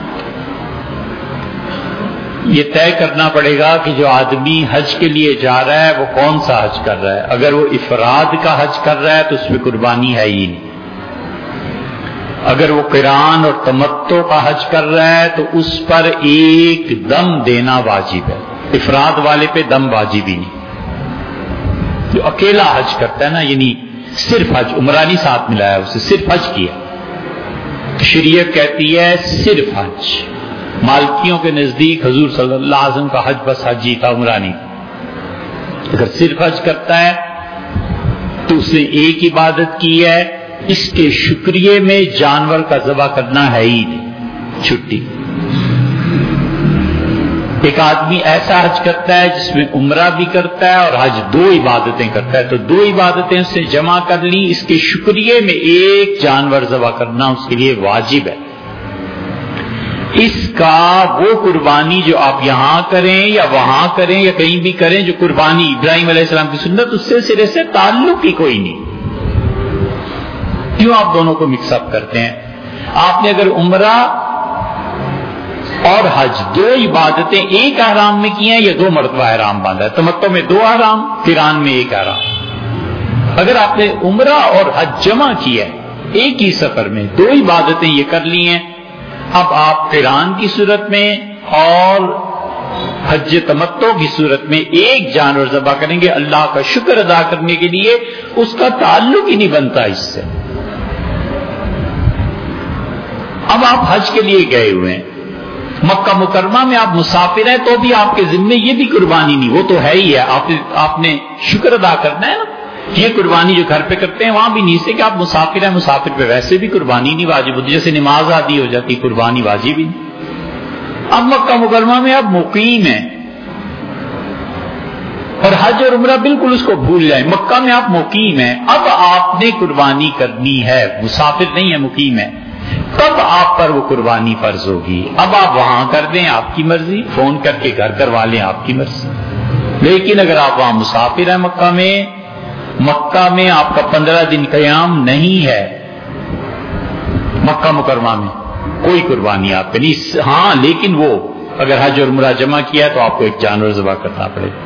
یہ طے کرنا پڑے گا کہ جو آدمی حج کے لیے جا رہا ہے وہ کون سا حج کر رہا ہے. اگر وہ افراد کا حج کر رہا ہے تو اس پہ قربانی ہے ہی نہیں. اگر وہ قران اور تمتع کا حج کر رہا ہے تو اس پر ایک دم دینا واجب ہے. افراد والے پہ دم واجب ہی نہیں. جو اکیلا حج کرتا ہے نا، یعنی صرف حج، عمرہ نہیں ساتھ ملایا، اسے صرف حج کیا. شریعت کہتی ہے صرف حج. مالکیوں کے نزدیک حضور صلی اللہ علیہ وسلم کا حج بس حج ہی تھا، عمرہ نہیں. اگر صرف حج کرتا ہے تو اس نے ایک عبادت کی ہے، اس کے شکریہ میں جانور کا ذبح کرنا ہے ہی نہیں، چھٹی. ایک آدمی ایسا حج کرتا ہے جس میں عمرہ بھی کرتا ہے اور حج دو عبادتیں کرتا ہے، تو دو عبادتیں اس سے جمع کر لی، اس کے شکریہ میں ایک جانور ذبح کرنا اس کے لیے واجب ہے۔ اس کا وہ قربانی جو آپ یہاں کریں یا وہاں کریں یا کہیں بھی کریں، جو قربانی ابراہیم علیہ السلام کی سنت، اس سے سرے سے تعلق ہی کوئی نہیں۔ کیوں آپ دونوں کو مکس اپ کرتے ہیں؟ آپ نے اگر عمرہ اور حج دو عبادتیں ایک احرام میں کی ہیں یا دو مرتبہ احرام باندھا ہے، تمتع میں دو احرام، قران میں ایک احرام۔ اگر آپ نے عمرہ اور حج جمع کیا ہے ایک ہی سفر میں، دو عبادتیں یہ کر لی ہیں، اب آپ قران کی صورت میں اور حج تمتع کی صورت میں ایک جانور ذبح کریں گے اللہ کا شکر ادا کرنے کے لیے، اس کا تعلق ہی نہیں بنتا اس سے۔ اب آپ حج کے لیے گئے ہوئے ہیں، مکہ مکرمہ میں آپ مسافر ہیں، تو بھی آپ کے ذمے یہ بھی قربانی نہیں، وہ تو ہے ہی ہے، آپ آپ نے شکر ادا کرنا ہے نا۔ یہ قربانی جو گھر پہ کرتے ہیں وہاں بھی نہیں سے کہ آپ مسافر ہیں، مسافر پہ ویسے بھی قربانی نہیں واجب ہوتی، جیسے نماز آدھی ہو جاتی قربانی واجب ہی نہیں۔ اب مکہ مکرمہ میں آپ مقیم ہیں اور حج اور عمرہ بالکل اس کو بھول جائیں، مکہ میں آپ مقیم ہیں، اب آپ نے قربانی کرنی ہے، مسافر نہیں ہے مقیم ہے، تب آپ پر وہ قربانی فرض ہوگی۔ اب آپ وہاں کر دیں آپ کی مرضی، فون کر کے گھر کروا لیں آپ کی مرضی، لیکن اگر آپ وہاں مسافر ہیں مکہ میں، مکہ میں آپ کا پندرہ دن قیام نہیں ہے، مکہ مکرمہ میں کوئی قربانی آپ پہ نہیں۔ ہاں لیکن وہ اگر حج اور عمرہ جمع کیا ہے تو آپ کو ایک جانور ذبح کرنا پڑے گا۔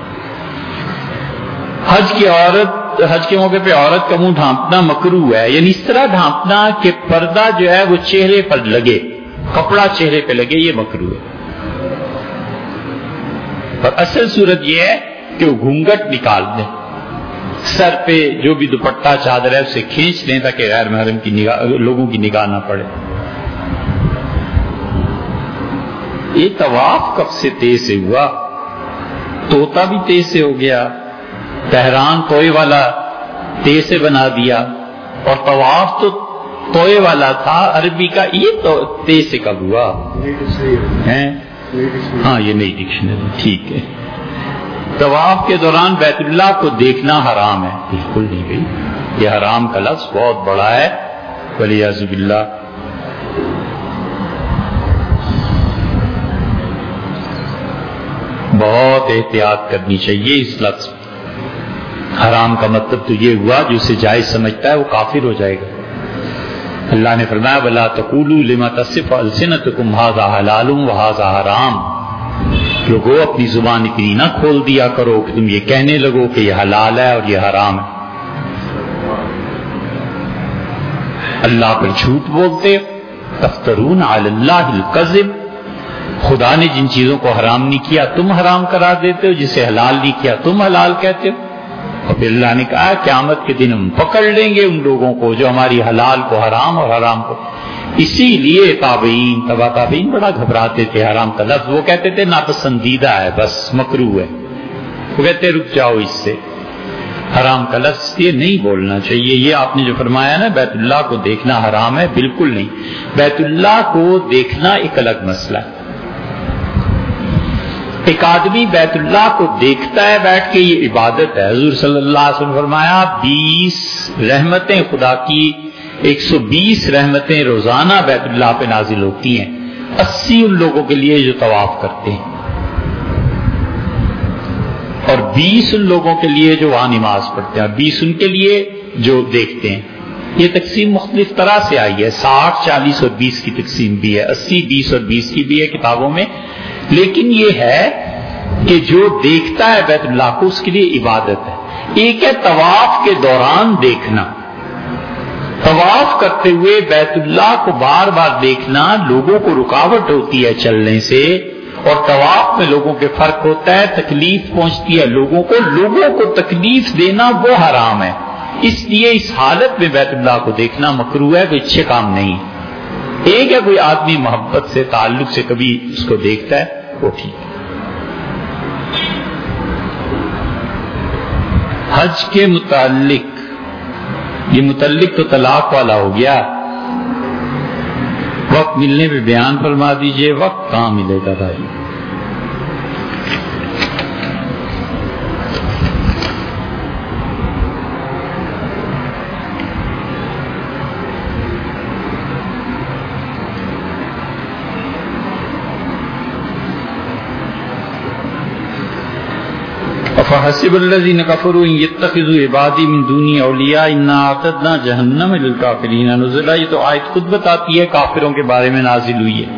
حج کی عورت حج کے موقع پہ عورت کا منہ ڈھانپنا مکروہ ہے، یعنی اس طرح ڈھانپنا کہ پردہ جو ہے وہ چہرے پر لگے، کپڑا چہرے پہ لگے، یہ مکروہ ہے۔ اور اصل صورت یہ ہے کہ وہ گھونگھٹ نکال دیں، سر پہ جو بھی دوپٹہ چادر ہے اسے کھینچ لیں تاکہ غیر محرم کی نگاہ لوگوں کی نگاہ نہ پڑے۔ یہ طواف کب سے تیز سے ہوا؟ طوطا بھی تیز سے ہو گیا، تہران توئے والا تیز سے بنا دیا، اور طواف تو توئے والا تھا عربی کا، یہ تو تیز سے کب ہوا ہے؟ ہاں یہ نئی ڈکشنری، ٹھیک ہے۔ طواف کے دوران بیت اللہ کو دیکھنا حرام ہے؟ بالکل نہیں بھائی، یہ حرام کا لفظ بہت بڑا ہے، والعیاذ باللہ۔ بہت احتیاط کرنی چاہیے اس لفظ۔ حرام کا مطلب تو یہ ہوا جو اسے جائز سمجھتا ہے وہ کافر ہو جائے گا۔ اللہ نے فرمایا وَلَا تَقُولُوا لِمَا تَصِفُ أَلْسِنَتُكُمْ هَذَا حَلَالٌ وَهَذَا حَرَامٌ، لوگوں اپنی زبان اتنی نہ کھول دیا کرو کہ تم یہ کہنے لگو کہ یہ حلال ہے اور یہ حرام ہے۔ اللہ پر جھوٹ بولتے، تفترون علی اللہ الکذب، خدا نے جن چیزوں کو حرام نہیں کیا تم حرام قرار دیتے ہو، جسے حلال نہیں کیا تم حلال کہتے ہو۔ اور پھر اللہ نے کہا قیامت کے دن ہم پکڑ لیں گے ان لوگوں کو جو ہماری حلال کو حرام اور حرام کو۔ اسی لیے تابعین تبا تابعین بڑا گھبراتے تھے حرام کا لفظ، وہ کہتے تھے ناپسندیدہ ہے، بس مکروہ ہے، وہ کہتے رک جاؤ اس سے، حرام کا لفظ یہ نہیں بولنا چاہیے۔ یہ آپ نے جو فرمایا نا بیت اللہ کو دیکھنا حرام ہے، بالکل نہیں، بیت اللہ کو دیکھنا ایک الگ مسئلہ ہے۔ ایک آدمی بیت اللہ کو دیکھتا ہے بیٹھ کے، یہ عبادت ہے۔ حضور صلی اللہ علیہ وسلم فرمایا بیس رحمتیں خدا کی، ایک سو بیس رحمتیں روزانہ بیت اللہ پہ نازل ہوتی ہیں، اسی ان لوگوں کے لیے جو طواف کرتے ہیں اور بیس ان لوگوں کے لیے جو وہاں نماز پڑھتے ہیں، اور بیس ان کے لیے جو دیکھتے ہیں۔ یہ تقسیم مختلف طرح سے آئی ہے، ساٹھ چالیس اور بیس کی تقسیم بھی ہے، اسی بیس اور بیس کی بھی ہے کتابوں میں، لیکن یہ ہے کہ جو دیکھتا ہے بیت اللہ کو اس کے لیے عبادت ہے۔ ایک ہے طواف کے دوران دیکھنا، طواف کرتے ہوئے بیت اللہ کو بار بار دیکھنا لوگوں کو رکاوٹ ہوتی ہے چلنے سے، اور طواف میں لوگوں کے فرق ہوتا ہے، تکلیف پہنچتی ہے لوگوں کو، لوگوں کو تکلیف دینا وہ حرام ہے، اس لیے اس حالت میں بیت اللہ کو دیکھنا مکروہ ہے، کوئی اچھے کام نہیں۔ ایک ہے کوئی آدمی محبت سے تعلق سے کبھی اس کو دیکھتا ہے، وہ ٹھیک ہے۔ حج کے متعلق، یہ متعلق تو طلاق والا ہو گیا، وقت ملنے پہ بیان فرما دیجئے۔ وقت کہاں ملے گا بھائی، فحسب الذين كفروا ان يتخذوا عبادي من دوني اولیاء انا اعتدنا جہنم للکافرین نزلا. یہ تو آیت خود بتاتی ہے کافروں کے بارے میں نازل ہوئی ہے.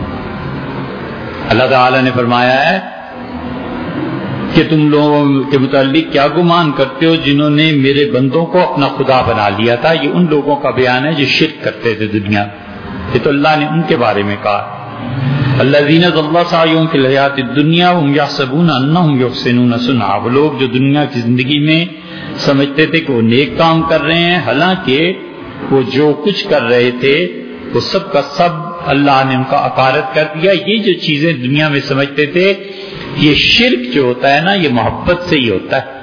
اللہ تعالی نے فرمایا ہے کہ تم لوگوں کے متعلق کیا گمان کرتے ہو جنہوں نے میرے بندوں کو اپنا خدا بنا لیا تھا. یہ ان لوگوں کا بیان ہے جو شرک کرتے تھے دنیا. یہ تو اللہ نے ان کے بارے میں کہا. الذین ضل سعیہم فی الحیاۃ الدنیا وهم یحسبون انہم یحسنون صنعا. وہ لوگ جو دنیا کی زندگی میں سمجھتے تھے کہ وہ نیک کام کر رہے ہیں، حالانکہ وہ جو کچھ کر رہے تھے وہ سب کا سب اللہ نے ان کا اکارت کر دیا. یہ جو چیزیں دنیا میں سمجھتے تھے، یہ شرک جو ہوتا ہے نا یہ محبت سے ہی ہوتا ہے.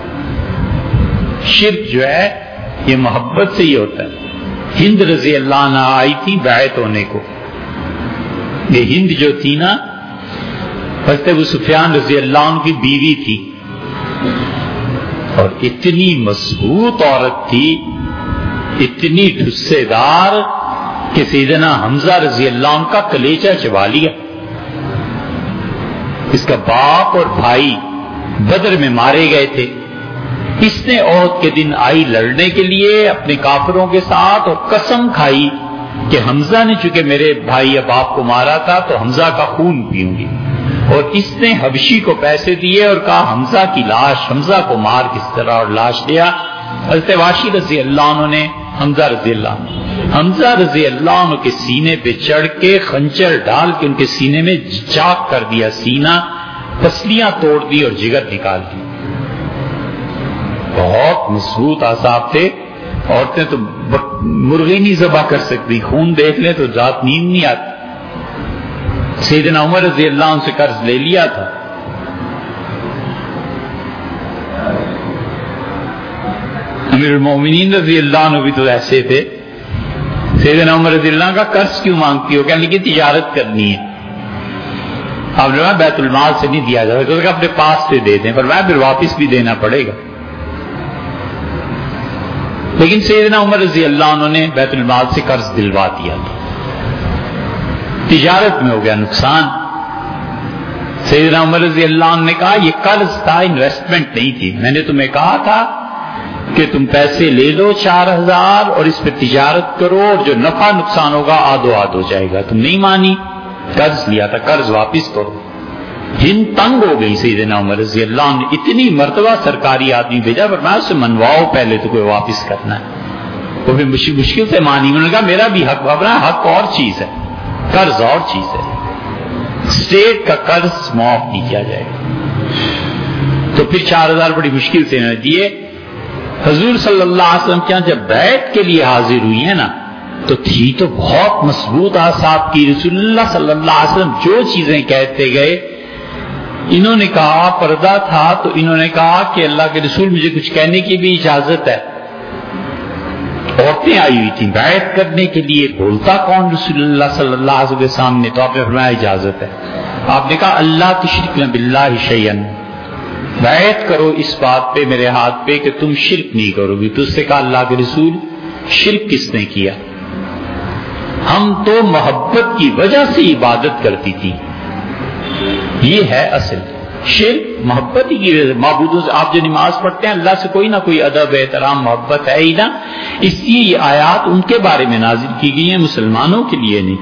شرک جو ہے یہ محبت سے ہی ہوتا ہے. ہند رضی اللہ عنہ آئی تھی بیعت ہونے کو. یہ ہند جو تھی نا حضرت ابو سفیان رضی اللہ عنہ کی بیوی تھی اور اتنی مضبوط عورت تھی، اتنی ٹھسے دار کہ سیدنا حمزہ رضی اللہ عنہ کا کلیجہ چبا لیا. اس کا باپ اور بھائی بدر میں مارے گئے تھے. اس نے عہد کے دن آئی لڑنے کے لیے اپنے کافروں کے ساتھ اور قسم کھائی کہ حمزہ نے چونکہ میرے بھائی یا باپ کو مارا تھا تو حمزہ کا خون پیوں گی. اور اس نے حبشی کو پیسے دیے اور کہا حمزہ کی لاش، حمزہ کو مار کس طرح، اور لاش لیا. حضرت واشی رضی اللہ عنہ نے حمزہ رضی اللہ عنہ حمزہ رضی اللہ عنہ کے سینے پہ چڑھ کے خنجر ڈال کے ان کے سینے میں چاک کر دیا. سینہ پسلیاں توڑ دی اور جگر نکال دی. بہت مضبوط اعصاب تھے. عورتیں تو مرغی نہیں ذبح کر سکتی، خون دیکھ لیں تو رات نیند نہیں آتی. سیدنا عمر رضی اللہ عنہ سے قرض لے لیا تھا. امیر المومنین رضی اللہ عنہ بھی تو ایسے تھے. سیدنا عمر رضی اللہ عنہ کا قرض کیوں مانگتی ہو؟ کہنے لگی تجارت کرنی ہے. آپ نے کہا بیت المال سے نہیں دیا جائے تو اپنے پاس سے دے دیں، پر میں پھر واپس بھی دینا پڑے گا. لیکن سیدنا عمر رضی اللہ عنہ نے بیت المال سے قرض دلوا دیا تھا. تجارت میں ہو گیا نقصان. سیدنا عمر رضی اللہ عنہ نے کہا یہ قرض تھا، انویسٹمنٹ نہیں تھی. میں نے تمہیں کہا تھا کہ تم پیسے لے لو چار ہزار اور اس پہ تجارت کرو اور جو نفع نقصان ہوگا آدھو آدھ ہو جائے گا. تم نہیں مانی، قرض لیا تھا، قرض واپس کرو. ہند تنگ ہو گئی. سیدنا عمر رضی اللہ عنہ اتنی مرتبہ سرکاری آدمی بھیجا پر میں اس سے منواؤ پہلے تو کوئی واپس کرنا ہے. وہ بھی مشکل سے مانی. انہوں نے کہا میرا بھی حق بابرا، حق اور چیز ہے، قرض اور چیز ہے. اسٹیٹ کا قرض معاف نہیں کیا جائے گا. تو پھر چار ہزار بڑی مشکل سے انہوں نے دیے. حضور صلی اللہ علیہ وسلم کے یہاں جب بیعت کے لیے حاضر ہوئی ہے نا تو تھی تو بہت مضبوط اعصاب کی. رسول اللہ صلی اللہ علیہ وسلم جو چیزیں کہتے گئے، انہوں نے کہا پردہ تھا تو انہوں نے کہا کہ اللہ کے رسول مجھے کچھ کہنے کی بھی اجازت ہے. عورتیں آئی ہوئی تھیں بیعت کرنے کے لیے، بولتا کون رسول اللہ صلی اللہ علیہ وسلم کے سامنے. تو آپ نے فرمایا اجازت ہے. آپ نے کہا اللہ تشرک باللہ شیئا، بیعت کرو اس بات پہ میرے ہاتھ پہ کہ تم شرک نہیں کرو گی. تو اس سے کہا اللہ کے رسول شرک کس نے کیا؟ ہم تو محبت کی وجہ سے عبادت کرتی تھی. یہ ہے اصل شرک، محبت ہی کی وجہ سے. معبودوں سے آپ جو نماز پڑھتے ہیں اللہ سے کوئی نہ کوئی ادب احترام محبت ہے ہی نا. اس لیے یہ آیات ان کے بارے میں نازل کی گئی ہیں، مسلمانوں کے لیے نہیں.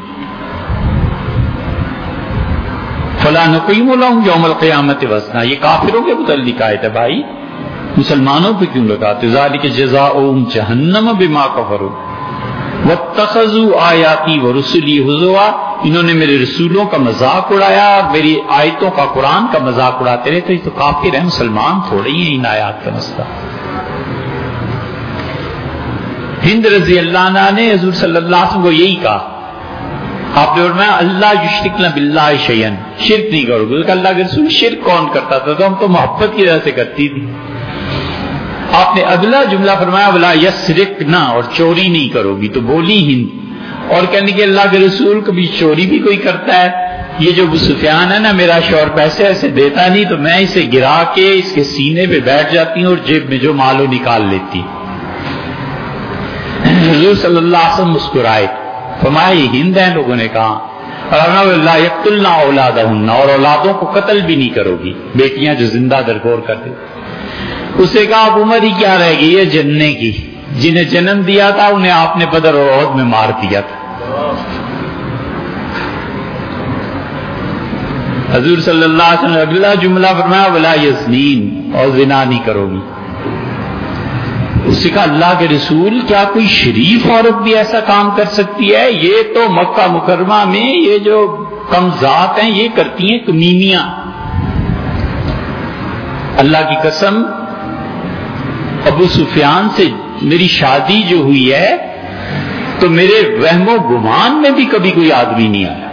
فَلَا نُقِيمُ لَهُمْ يَوْمَ الْقِيَامَةِ وَزْنًا، یہ کافروں کے متعلق آیت ہے بھائی. مسلمانوں پہ کیوں لگاتے؟ ذَلِكَ جَزَاؤُهُمْ جَهَنَّمَ بِمَا كَفَرُوا وَاتَّخَذُوا آيَاتِي وَرُسُلِي هُزُوًا. انہوں نے میرے رسولوں کا مذاق اڑایا اور میری آیتوں کا، قرآن کا مذاق اڑاتے رہے. تو یہ تو کافر ہیں، مسلمان تھوڑے ہی ہیں ان آیات کا مسئلہ. ہند رضی اللہ عنہ نے حضور صلی اللہ علیہ وسلم کو یہی کہا. آپ نے فرمایا اللہ یشرکن باللہ شیئا، شرک نہیں کرو گے. اللہ کے رسول شرک کون کرتا تھا؟ تو ہم تو محبت کی وجہ سے کرتی تھی. آپ نے اگلا جملہ فرمایا ولا یسرقن، اور چوری نہیں کرو گی. تو بولی ہند اور کہنے کہ اللہ کے رسول کبھی چوری بھی کوئی کرتا ہے؟ یہ جو ابو سفیان ہے نا میرا شوہر پیسے ایسے دیتا نہیں تو میں اسے گرا کے اس کے سینے پہ بیٹھ جاتی ہوں اور جیب میں جو مال ہو نکال لیتی. حضور صلی اللہ علیہ وسلم مسکرائے، فرمایا یہ ہند ہیں؟ لوگوں نے کہا. اور لا یقتلن اولادہن، اور اولادوں کو قتل بھی نہیں کرو گی، بیٹیاں جو زندہ درگور کرتے. اسے کہا اب عمر ہی کیا رہ گئی ہے جننے کی، جنہیں جنم دیا تھا انہیں آپ نے بدر اور احد میں مار دیا تھا. حضور صلی اللہ علیہ وسلم نے اگلا جملہ فرمایا ولا یزنین، اور زنا نہیں کرو گی. اس نے کہا اللہ کے رسول کیا کوئی شریف عورت بھی ایسا کام کر سکتی ہے؟ یہ تو مکہ مکرمہ میں یہ جو کم ذات ہیں یہ کرتی ہیں کمینیاں. اللہ کی قسم ابو سفیان سے میری شادی جو ہوئی ہے تو میرے وہم و گمان میں بھی کبھی کوئی آدمی نہیں آیا.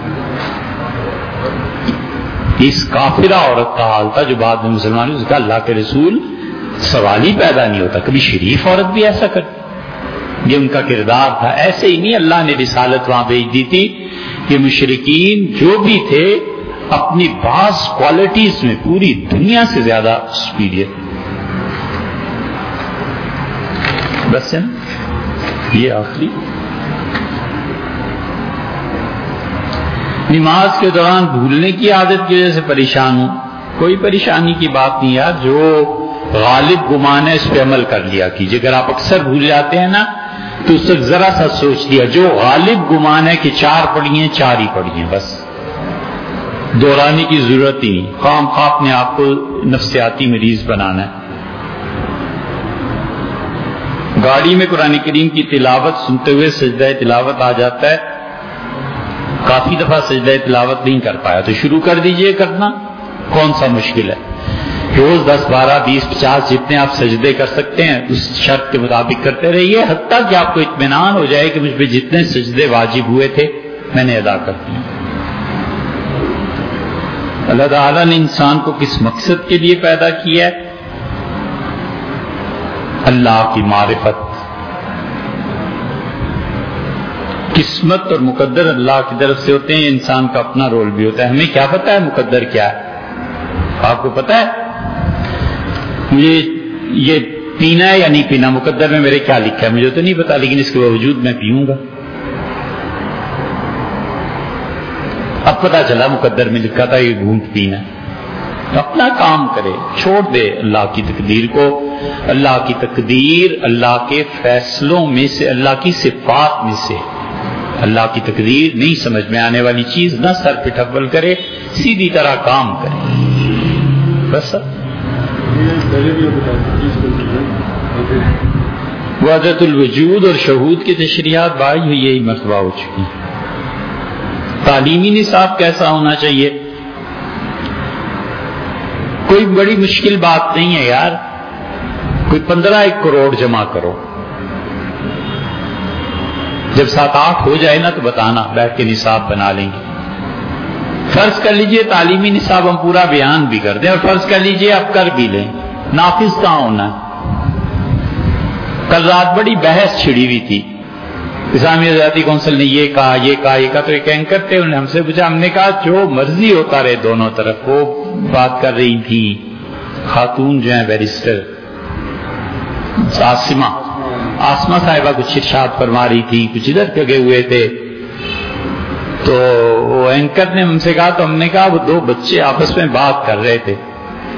اس کافرہ عورت کا حال تھا جو بعد میں مسلمان نے کہا اللہ کے رسول سوال ہی پیدا نہیں ہوتا کبھی شریف عورت بھی ایسا کرتی. یہ ان کا کردار تھا. ایسے ہی نہیں اللہ نے رسالت وہاں بھیج دی تھی کہ مشرکین جو بھی تھے اپنی بعض کوالٹیز میں پوری دنیا سے زیادہ سپیریئر. بس ہے نا یہ آخری. نماز کے دوران بھولنے کی عادت کی وجہ سے پریشان ہوں. کوئی پریشانی کی بات نہیں یار، جو غالب گمان ہے اس پہ عمل کر لیا کیجیے. اگر آپ اکثر بھول جاتے ہیں نا تو اس وقت ذرا سا سوچ لیا، جو غالب گمان ہے کہ چار پڑھی ہیں چار ہی پڑھی ہیں، بس دہرانے کی ضرورت ہی نہیں. خام خواہ نے آپ کو نفسیاتی مریض بنانا ہے. گاڑی میں قرآن کریم کی تلاوت سنتے ہوئے سجدہ تلاوت آ جاتا ہے، کافی دفعہ سجدہ تلاوت نہیں کر پایا تو شروع کر دیجئے کرنا، کون سا مشکل ہے. روز دس بارہ بیس پچاس جتنے آپ سجدے کر سکتے ہیں اس شرط کے مطابق کرتے رہیے، حتیٰ کہ آپ کو اطمینان ہو جائے کہ مجھ پہ جتنے سجدے واجب ہوئے تھے میں نے ادا کر دیے. اللہ تعالیٰ نے انسان کو کس مقصد کے لیے پیدا کیا ہے؟ اللہ کی معرفت. قسمت اور مقدر اللہ کی طرف سے ہوتے ہیں، انسان کا اپنا رول بھی ہوتا ہے. ہمیں کیا پتا ہے مقدر کیا ہے؟ آپ کو پتا ہے مجھے یہ پینا ہے یا نہیں پینا؟ مقدر میں میرے کیا لکھا ہے مجھے تو نہیں پتا، لیکن اس کے باوجود میں پیوں گا. اب پتا چلا مقدر میں لکھا تھا یہ گھونٹ پینا. اپنا کام کرے، چھوڑ دے اللہ کی تقدیر کو. اللہ کی تقدیر اللہ کے فیصلوں میں سے، اللہ کی صفات میں سے. اللہ کی تقدیر نہیں سمجھ میں آنے والی چیز نہ سر پہ ٹھپل کرے، سیدھی طرح کام کرے. بس وحدت الوجود اور شہود کی تشریحات بائی ہوئی یہی مرتبہ ہو چکی. تعلیمی نصاب کیسا ہونا چاہیے؟ کوئی بڑی مشکل بات نہیں ہے یار. کوئی پندرہ ایک کروڑ جمع کرو، جب سات آٹھ ہو جائے نا تو بتانا، بیٹھ کے نصاب بنا لیں گے. فرض کر لیجئے تعلیمی نصاب ہم پورا بیان بھی کر دیں، اور فرض کر لیجئے آپ کر بھی لیں، نافذ کہاں ہونا ہے؟ کل رات بڑی بحث چھڑی ہوئی تھی، اسلامی آزادی کونسل نے یہ کہا یہ کہا یہ کہا تو ایک اینکر تھے، انہوں نے ہم سے پوچھا، ہم نے کہا جو مرضی ہوتا رہے دونوں طرف. وہ بات کر رہی تھی خاتون جو ہیں بیرسٹر آسمہ آسمہ صاحبہ کچھ ارشاد فرما رہی تھی، کچھ ادھر لگے ہوئے تھے. تو وہ اینکر نے ہم سے کہا، تو ہم نے کہا وہ دو بچے آپس میں بات کر رہے تھے.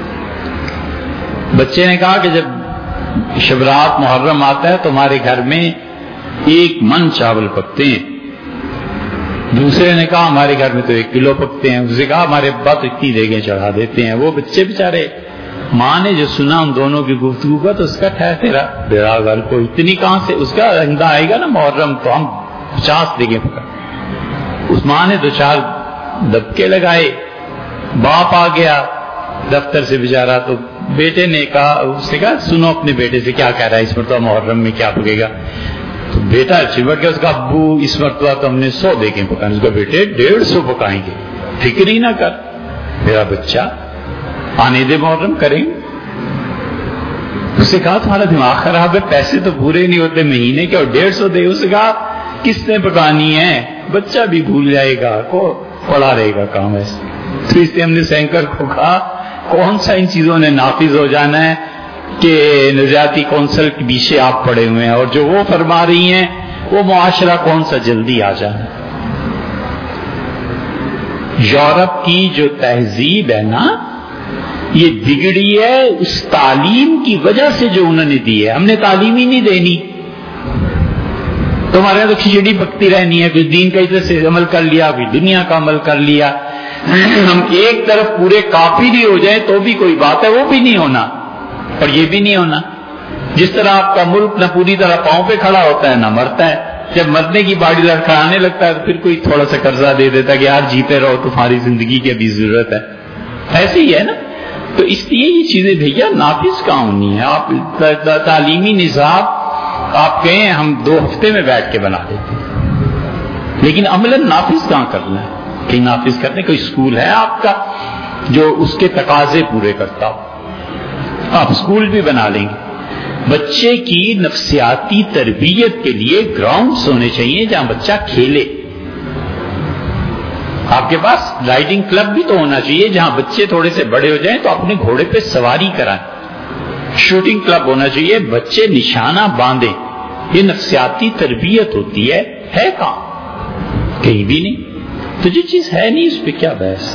بچے نے کہا کہ جب شبرات محرم آتا ہے تو ہمارے گھر میں ایک من چاول پکتے ہیں. دوسرے نے کہا ہمارے گھر میں تو ایک کلو پکتے ہیں. اس نے کہا ہمارے ابا تو اتنی دیگیں چڑھا دیتے ہیں. وہ بچے بےچارے، ماں نے جو سنا ان دونوں کی گفتگو کا تو اس کا ٹھہر تیرا بیڑا گھر کو اتنی کہاں سے، اس کا آئندہ آئے گا نا محرم تو ہم پچاس دیگیں پکا. اس ماں نے دو چار دبکے لگائے. باپ آ گیا دفتر سے بیچارہ، تو بیٹے نے کہا، اس نے کہا سنو اپنے بیٹے سے کیا کہہ رہا ہے اس مرتبہ محرم میں کیا پکے گا. تو بیٹا چمٹ گیا، اس کا ابو اس مرتبہ تو ہم نے سو دیگیں پکانے. اس کا بیٹے ڈیڑھ سو پکائیں گے، فکر ہی نہ کر میرا بچہ، آنے دے محرم کریں. اس نے کہا تمہارا دماغ خراب ہے، پیسے تو پورے نہیں ہوتے مہینے کے اور ڈیڑھ سو دے. اس نے کہا کس نے پکانی ہے، بچہ بھی بھول جائے گا، کو پڑا رہے گا کام ایسے. تو اس لیے ہم نے سینکر کو کہا کون سا ان چیزوں نے نافذ ہو جانا ہے کہ نظریاتی کونسل کے پیچھے آپ پڑے ہوئے ہیں، اور جو وہ فرما رہی ہیں وہ معاشرہ کون سا جلدی آ جانا. یورپ کی جو تہذیب ہے نا یہ بگڑی ہے اس تعلیم کی وجہ سے جو انہوں نے دی ہے. ہم نے تعلیم ہی نہیں دینی. تمہارے تو کھچڑی پکتی رہنی ہے, کچھ دین کا ادھر سے عمل کر لیا, کوئی دنیا کا عمل کر لیا. ہم ایک طرف پورے کافی بھی ہو جائیں تو بھی کوئی بات ہے, وہ بھی نہیں ہونا اور یہ بھی نہیں ہونا. جس طرح آپ کا ملک نہ پوری طرح پاؤں پہ کھڑا ہوتا ہے نہ مرتا ہے. جب مرنے کی باڑی لڑکھڑانے لگتا ہے تو پھر کوئی تھوڑا سا قرضہ دے دیتا ہے کہ یار جیتے رہو, تمہاری زندگی کی ابھی ضرورت ہے. ایسے ہی ہے نا. تو اس لیے یہ چیزیں بھیا نافذ کہاں ہونی ہے. آپ تعلیمی نصاب آپ کہیں ہم دو ہفتے میں بیٹھ کے بنا دیتے ہیں, لیکن عملاً نافذ کہاں کرنا ہے. کہیں نافذ کرنے کوئی اسکول ہے آپ کا جو اس کے تقاضے پورے کرتا ہو. آپ اسکول بھی بنا لیں گے. بچے کی نفسیاتی تربیت کے لیے گراؤنڈز ہونے چاہیے جہاں بچہ کھیلے. آپ کے پاس رائڈنگ کلب بھی تو ہونا چاہیے جہاں بچے تھوڑے سے بڑے ہو جائیں تو اپنے گھوڑے پہ سواری کرائیں. شوٹنگ کلب ہونا چاہیے, بچے نشانہ باندھیں. یہ نفسیاتی تربیت ہوتی ہے. ہے کہاں؟ کہیں بھی نہیں. تو جو چیز ہے نہیں اس پہ کیا بحث.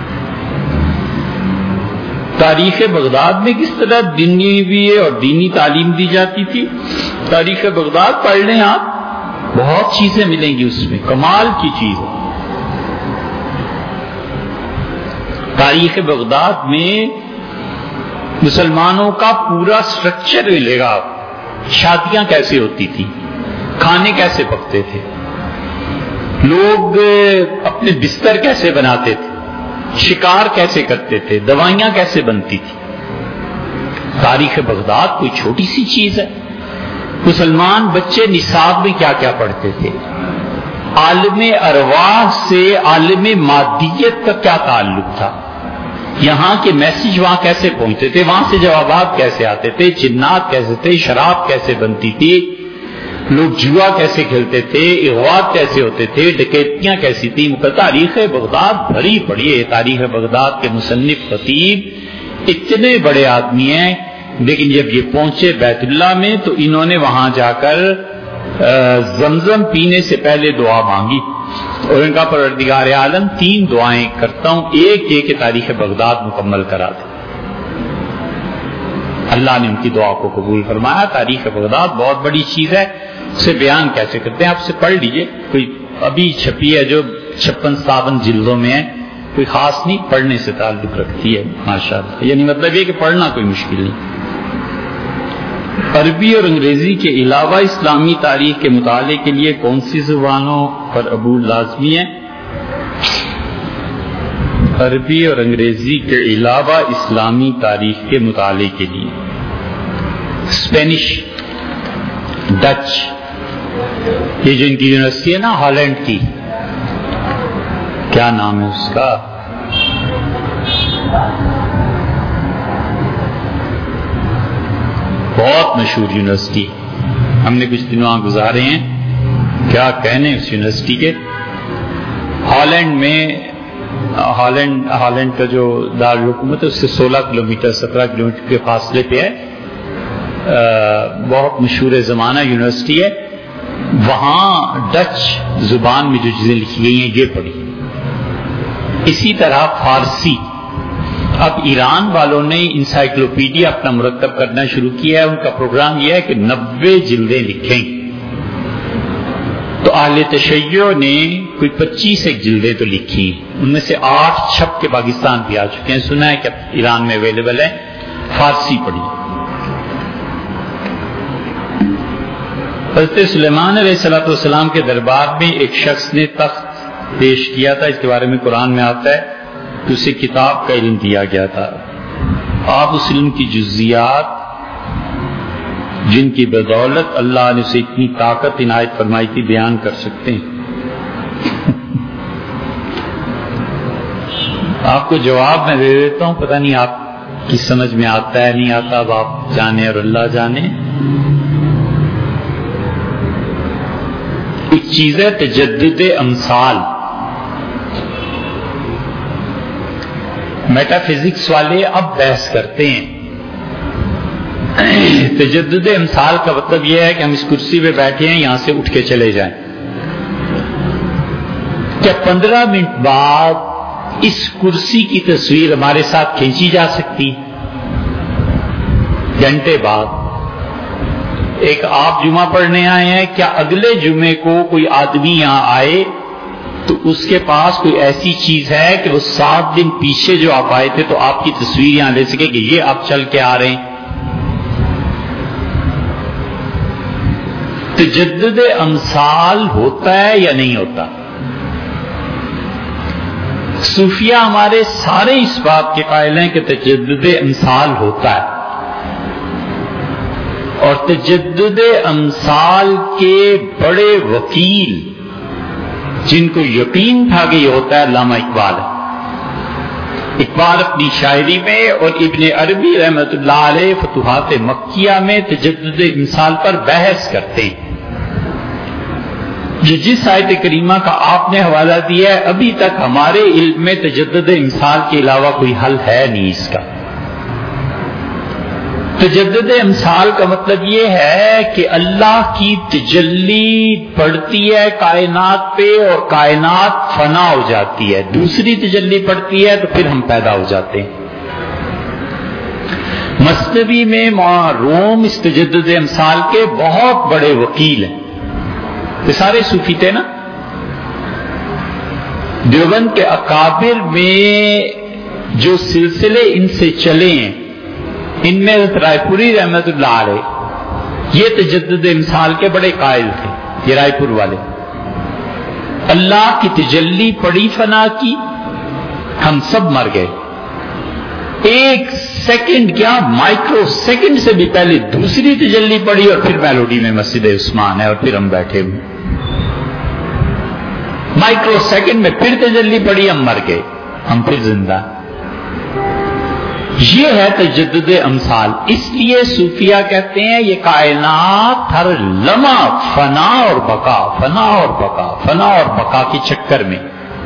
تاریخ بغداد میں کس طرح دینی اور دینی تعلیم دی جاتی تھی. تاریخ بغداد پڑھ لیں آپ, بہت چیزیں ملیں گی اس میں, کمال کی چیز ہے. تاریخ بغداد میں مسلمانوں کا پورا سٹرکچر ملے گا. شادیاں کیسے ہوتی تھی, کھانے کیسے پکتے تھے, لوگ اپنے بستر کیسے بناتے تھے, شکار کیسے کرتے تھے, دوائیاں کیسے بنتی تھی. تاریخ بغداد کوئی چھوٹی سی چیز ہے. مسلمان بچے نصاب میں کیا کیا پڑھتے تھے, عالم ارواح سے عالم مادیت کا کیا تعلق تھا, یہاں کے میسج وہاں کیسے پہنچتے تھے, وہاں سے جوابات کیسے آتے تھے, جنات کیسے تھے, شراب کیسے بنتی تھی, لوگ جوا کیسے کھیلتے تھے, اغوا کیسے ہوتے تھے, ڈکیتیاں کیسی تھیں. تاریخ بغداد بھری پڑی ہے. تاریخ بغداد کے مصنف خطیب اتنے بڑے آدمی ہیں, لیکن جب یہ پہنچے بیت اللہ میں تو انہوں نے وہاں جا کر زمزم پینے سے پہلے دعا مانگی اور ان کا پروردگار عالم تین دعائیں کرتا ہوں, ایک ایک تاریخ بغداد مکمل کرا دے. اللہ نے ان کی دعا کو قبول فرمایا. تاریخ بغداد بہت بڑی چیز ہے. اسے بیان کیسے کرتے ہیں آپ سے پڑھ لیجئے. کوئی ابھی چھپی ہے جو چھپن ستاون جلدوں میں ہے, کوئی خاص نہیں, پڑھنے سے تعلق رکھتی ہے ماشاءاللہ. یعنی مطلب یہ کہ پڑھنا کوئی مشکل نہیں. عربی اور انگریزی کے علاوہ اسلامی تاریخ کے مطالعے کے لیے کون سی زبانوں پر عبور لازمی ہے؟ عربی اور انگریزی کے علاوہ اسلامی تاریخ کے مطالعے کے لیے اسپینش, ڈچ, یہ جو ان کی یونیورسٹی ہے نا ہالینڈ کی, کیا نام ہے اس کا, بہت مشہور یونیورسٹی. ہم نے کچھ دنوں وہاں گزارے ہیں, کیا کہنے اس یونیورسٹی کے. ہالینڈ میں, ہالینڈ ہالینڈ کا جو دارالحکومت ہے اس سے سولہ کلومیٹر سترہ کلومیٹر کے فاصلے پہ ہے. بہت مشہور زمانہ یونیورسٹی ہے. وہاں ڈچ زبان میں جو چیزیں لکھی گئی ہیں یہ پڑھی. اسی طرح فارسی. اب ایران والوں نے انسائکلوپیڈیا اپنا مرتب کرنا شروع کیا ہے. ان کا پروگرام یہ ہے کہ نبے جلدیں لکھیں. تو اہل تشیع نے کوئی پچیس ایک جلدیں تو لکھی, ان میں سے آٹھ چھپ کے پاکستان بھی آ چکے ہیں. سنا ہے کہ ایران میں اویلیبل ہے. فارسی پڑھی. حضرت سلیمان علیہ الصلوۃ والسلام کے دربار میں ایک شخص نے تخت پیش کیا تھا. اس کے بارے میں قرآن میں آتا ہے کہ اسے کتاب کا علم دیا گیا تھا. آپ اس علم کی جزیات جن کی بدولت اللہ نے اسے اتنی طاقت عنایت فرمائی تھی بیان کر سکتے ہیں؟ آپ کو جواب میں دے دیتا ہوں, پتہ نہیں آپ کی سمجھ میں آتا ہے نہیں آتا, اب آپ جانے اور اللہ جانے. ایک چیز ہے تجدد امثال. میٹا فزکس والے اب بحث کرتے ہیں. تجدد امثال کا مطلب یہ ہے کہ ہم اس کرسی پہ بیٹھے ہیں, یہاں سے اٹھ کے چلے جائیں. کیا پندرہ منٹ بعد اس کرسی کی تصویر ہمارے ساتھ کھینچی جا سکتی؟ گھنٹے بعد ایک آپ جمعہ پڑھنے آئے ہیں، کیا اگلے جمعے کو کوئی آدمی یہاں آئے تو اس کے پاس کوئی ایسی چیز ہے کہ وہ سات دن پیچھے جو آپ آئے تھے تو آپ کی تصویر یہاں لے سکے کہ یہ آپ چل کے آ رہے ہیں؟ تجدد امثال ہوتا ہے یا نہیں ہوتا؟ صوفیہ ہمارے سارے اس بات کے قائل ہیں کہ تجدد امثال ہوتا ہے، اور تجدد امثال کے بڑے وکیل جن کو یقین تھا کہ یہ ہوتا ہے علامہ اقبال ہے۔ اقبال اپنی شاعری میں اور ابن عربی رحمۃ اللہ علیہ فتوحات مکیہ میں تجدد امثال پر بحث کرتے ہیں۔ جو جس آیت کریمہ کا آپ نے حوالہ دیا ہے، ابھی تک ہمارے علم میں تجدد امثال کے علاوہ کوئی حل ہے نہیں اس کا۔ تجدد امثال کا مطلب یہ ہے کہ اللہ کی تجلی پڑتی ہے کائنات پہ اور کائنات فنا ہو جاتی ہے، دوسری تجلی پڑتی ہے تو پھر ہم پیدا ہو جاتے ہیں۔ مثنوی میں روم اس تجدد امثال کے بہت بڑے وکیل ہیں، یہ سارے صوفی تھے نا۔ دیوبند کے اکابر میں جو سلسلے ان سے چلے ہیں، ان میں رائے پوری رحمت اللہ علیہ یہ تجدد امثال کے بڑے قائل تھے۔ یہ رائے پور والے اللہ کی تجلی پڑی فنا کی، ہم سب مر گئے، ایک سیکنڈ کیا مائکرو سیکنڈ سے بھی پہلے دوسری تجلی پڑی اور پھر میلوڈی میں مسجد عثمان ہے اور پھر ہم بیٹھے ہوئے، مائکرو سیکنڈ میں پھر تجلی پڑی، ہم مر گئے، ہم پھر زندہ۔ یہ ہے تجدد امثال۔ اس لیے صوفیہ کہتے ہیں یہ کائنات ہر لمحہ فنا اور بقا، فنا اور بقا، فنا اور بقا کے چکر میں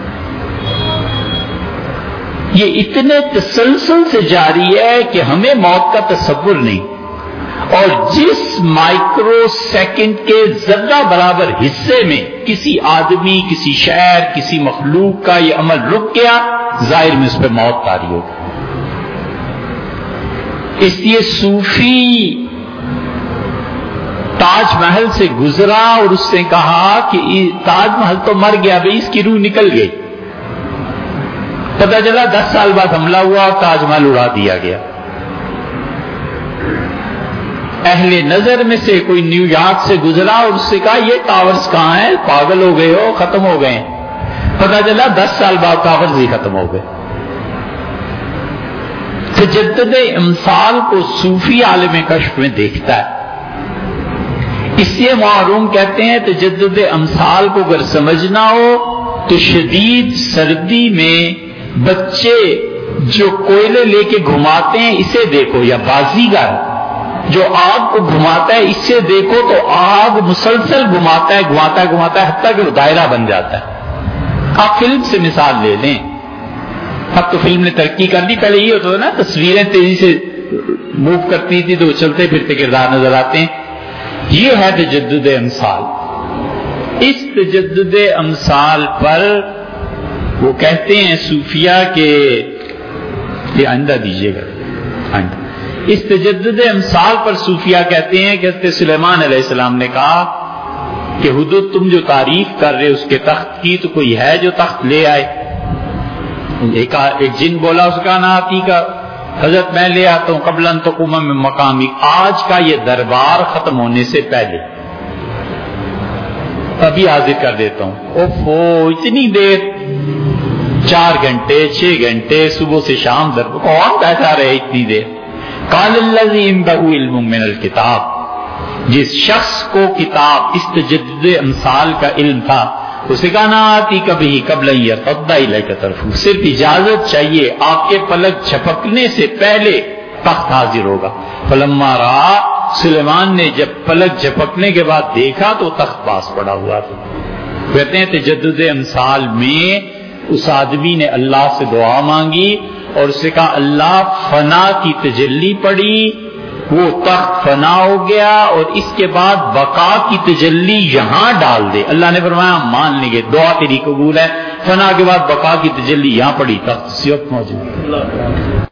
یہ اتنے تسلسل سے جاری ہے کہ ہمیں موت کا تصور نہیں، اور جس مائکرو سیکنڈ کے ذرہ برابر حصے میں کسی آدمی، کسی شہر، کسی مخلوق کا یہ عمل رک گیا، ظاہر میں اس پہ موت طاری ہوگی۔ اس لیے صوفی تاج محل سے گزرا اور اس نے کہا کہ تاج محل تو مر گیا بھئی، اس کی روح نکل گئی۔ پتہ چلا دس سال بعد حملہ ہوا اور تاج محل اڑا دیا گیا۔ اہل نظر میں سے کوئی نیو یارک سے گزرا اور اس سے کہا یہ ٹاورز کہاں ہیں، پاگل ہو گئے ہو، ختم ہو گئے ہیں۔ پتہ چلا دس سال بعد ٹاورز ہی ختم ہو گئے۔ تجدد امثال کو صوفی عالم کشف میں دیکھتا ہے، اس لیے معروم کہتے ہیں تجدد امثال کو اگر سمجھنا ہو تو شدید سردی میں بچے جو کوئلے لے کے گھماتے ہیں اسے دیکھو، یا بازیگر جو آگ کو گھماتا ہے اسے دیکھو، تو آگ مسلسل گھماتا ہے گھماتا ہے گھماتا ہے حتیٰ کہ وہ دائرہ بن جاتا ہے۔ آپ فلم سے مثال لے لیں، اب تو فلم نے ترقی کر لی، پہلے یہ ہوتا تھا نا تصویریں تیزی سے موو کرتی تھی تو وہ چلتے پھرتے کردار نظر آتے ہیں۔ یہ ہے تجدد امثال۔ اس تجدد امثال پر وہ کہتے ہیں صوفیہ کہ یہ آئندہ دیجیے گا، آئندہ اس تجدد امثال پر صوفیہ کہتے ہیں کہ حضرت سلیمان علیہ السلام نے کہا کہ حدود تم جو تعریف کر رہے اس کے تخت کی، تو کوئی ہے جو تخت لے آئے؟ ایک ایک جن بولا، اس کا نا آتی کا حضرت میں لے آتا ہوں قبل ان تقوم من مقامی، آج کا یہ دربار ختم ہونے سے پہلے ابھی حاضر کر دیتا ہوں۔ اوفو اتنی دیر، چار گھنٹے چھ گھنٹے صبح سے شام در کون بیٹھا رہے اتنی دیر؟ قال الذی عنده علم من الکتاب، جس شخص کو کتاب اس تجدد امثال کا علم تھا، اسے کہا نہ آتی کبھی قبل یرتد الیک طرف، صرف اجازت چاہیے، آپ کے پلک جھپکنے سے پہلے تخت حاضر ہوگا۔ فلما رأى، سلیمان نے جب پلک جھپکنے کے بعد دیکھا تو تخت پاس پڑا ہوا تھا۔ کہتے ہیں تجدد امثال میں اس آدمی نے اللہ سے دعا مانگی اور اسے کہا اللہ فنا کی تجلی پڑی وہ تخت فنا ہو گیا اور اس کے بعد بقا کی تجلی یہاں ڈال دے. اللہ نے فرمایا مان لیں گے، دعا تیری قبول ہے. فنا کے بعد بقا کی تجلی یہاں پڑی، تخت اسی وقت موجود.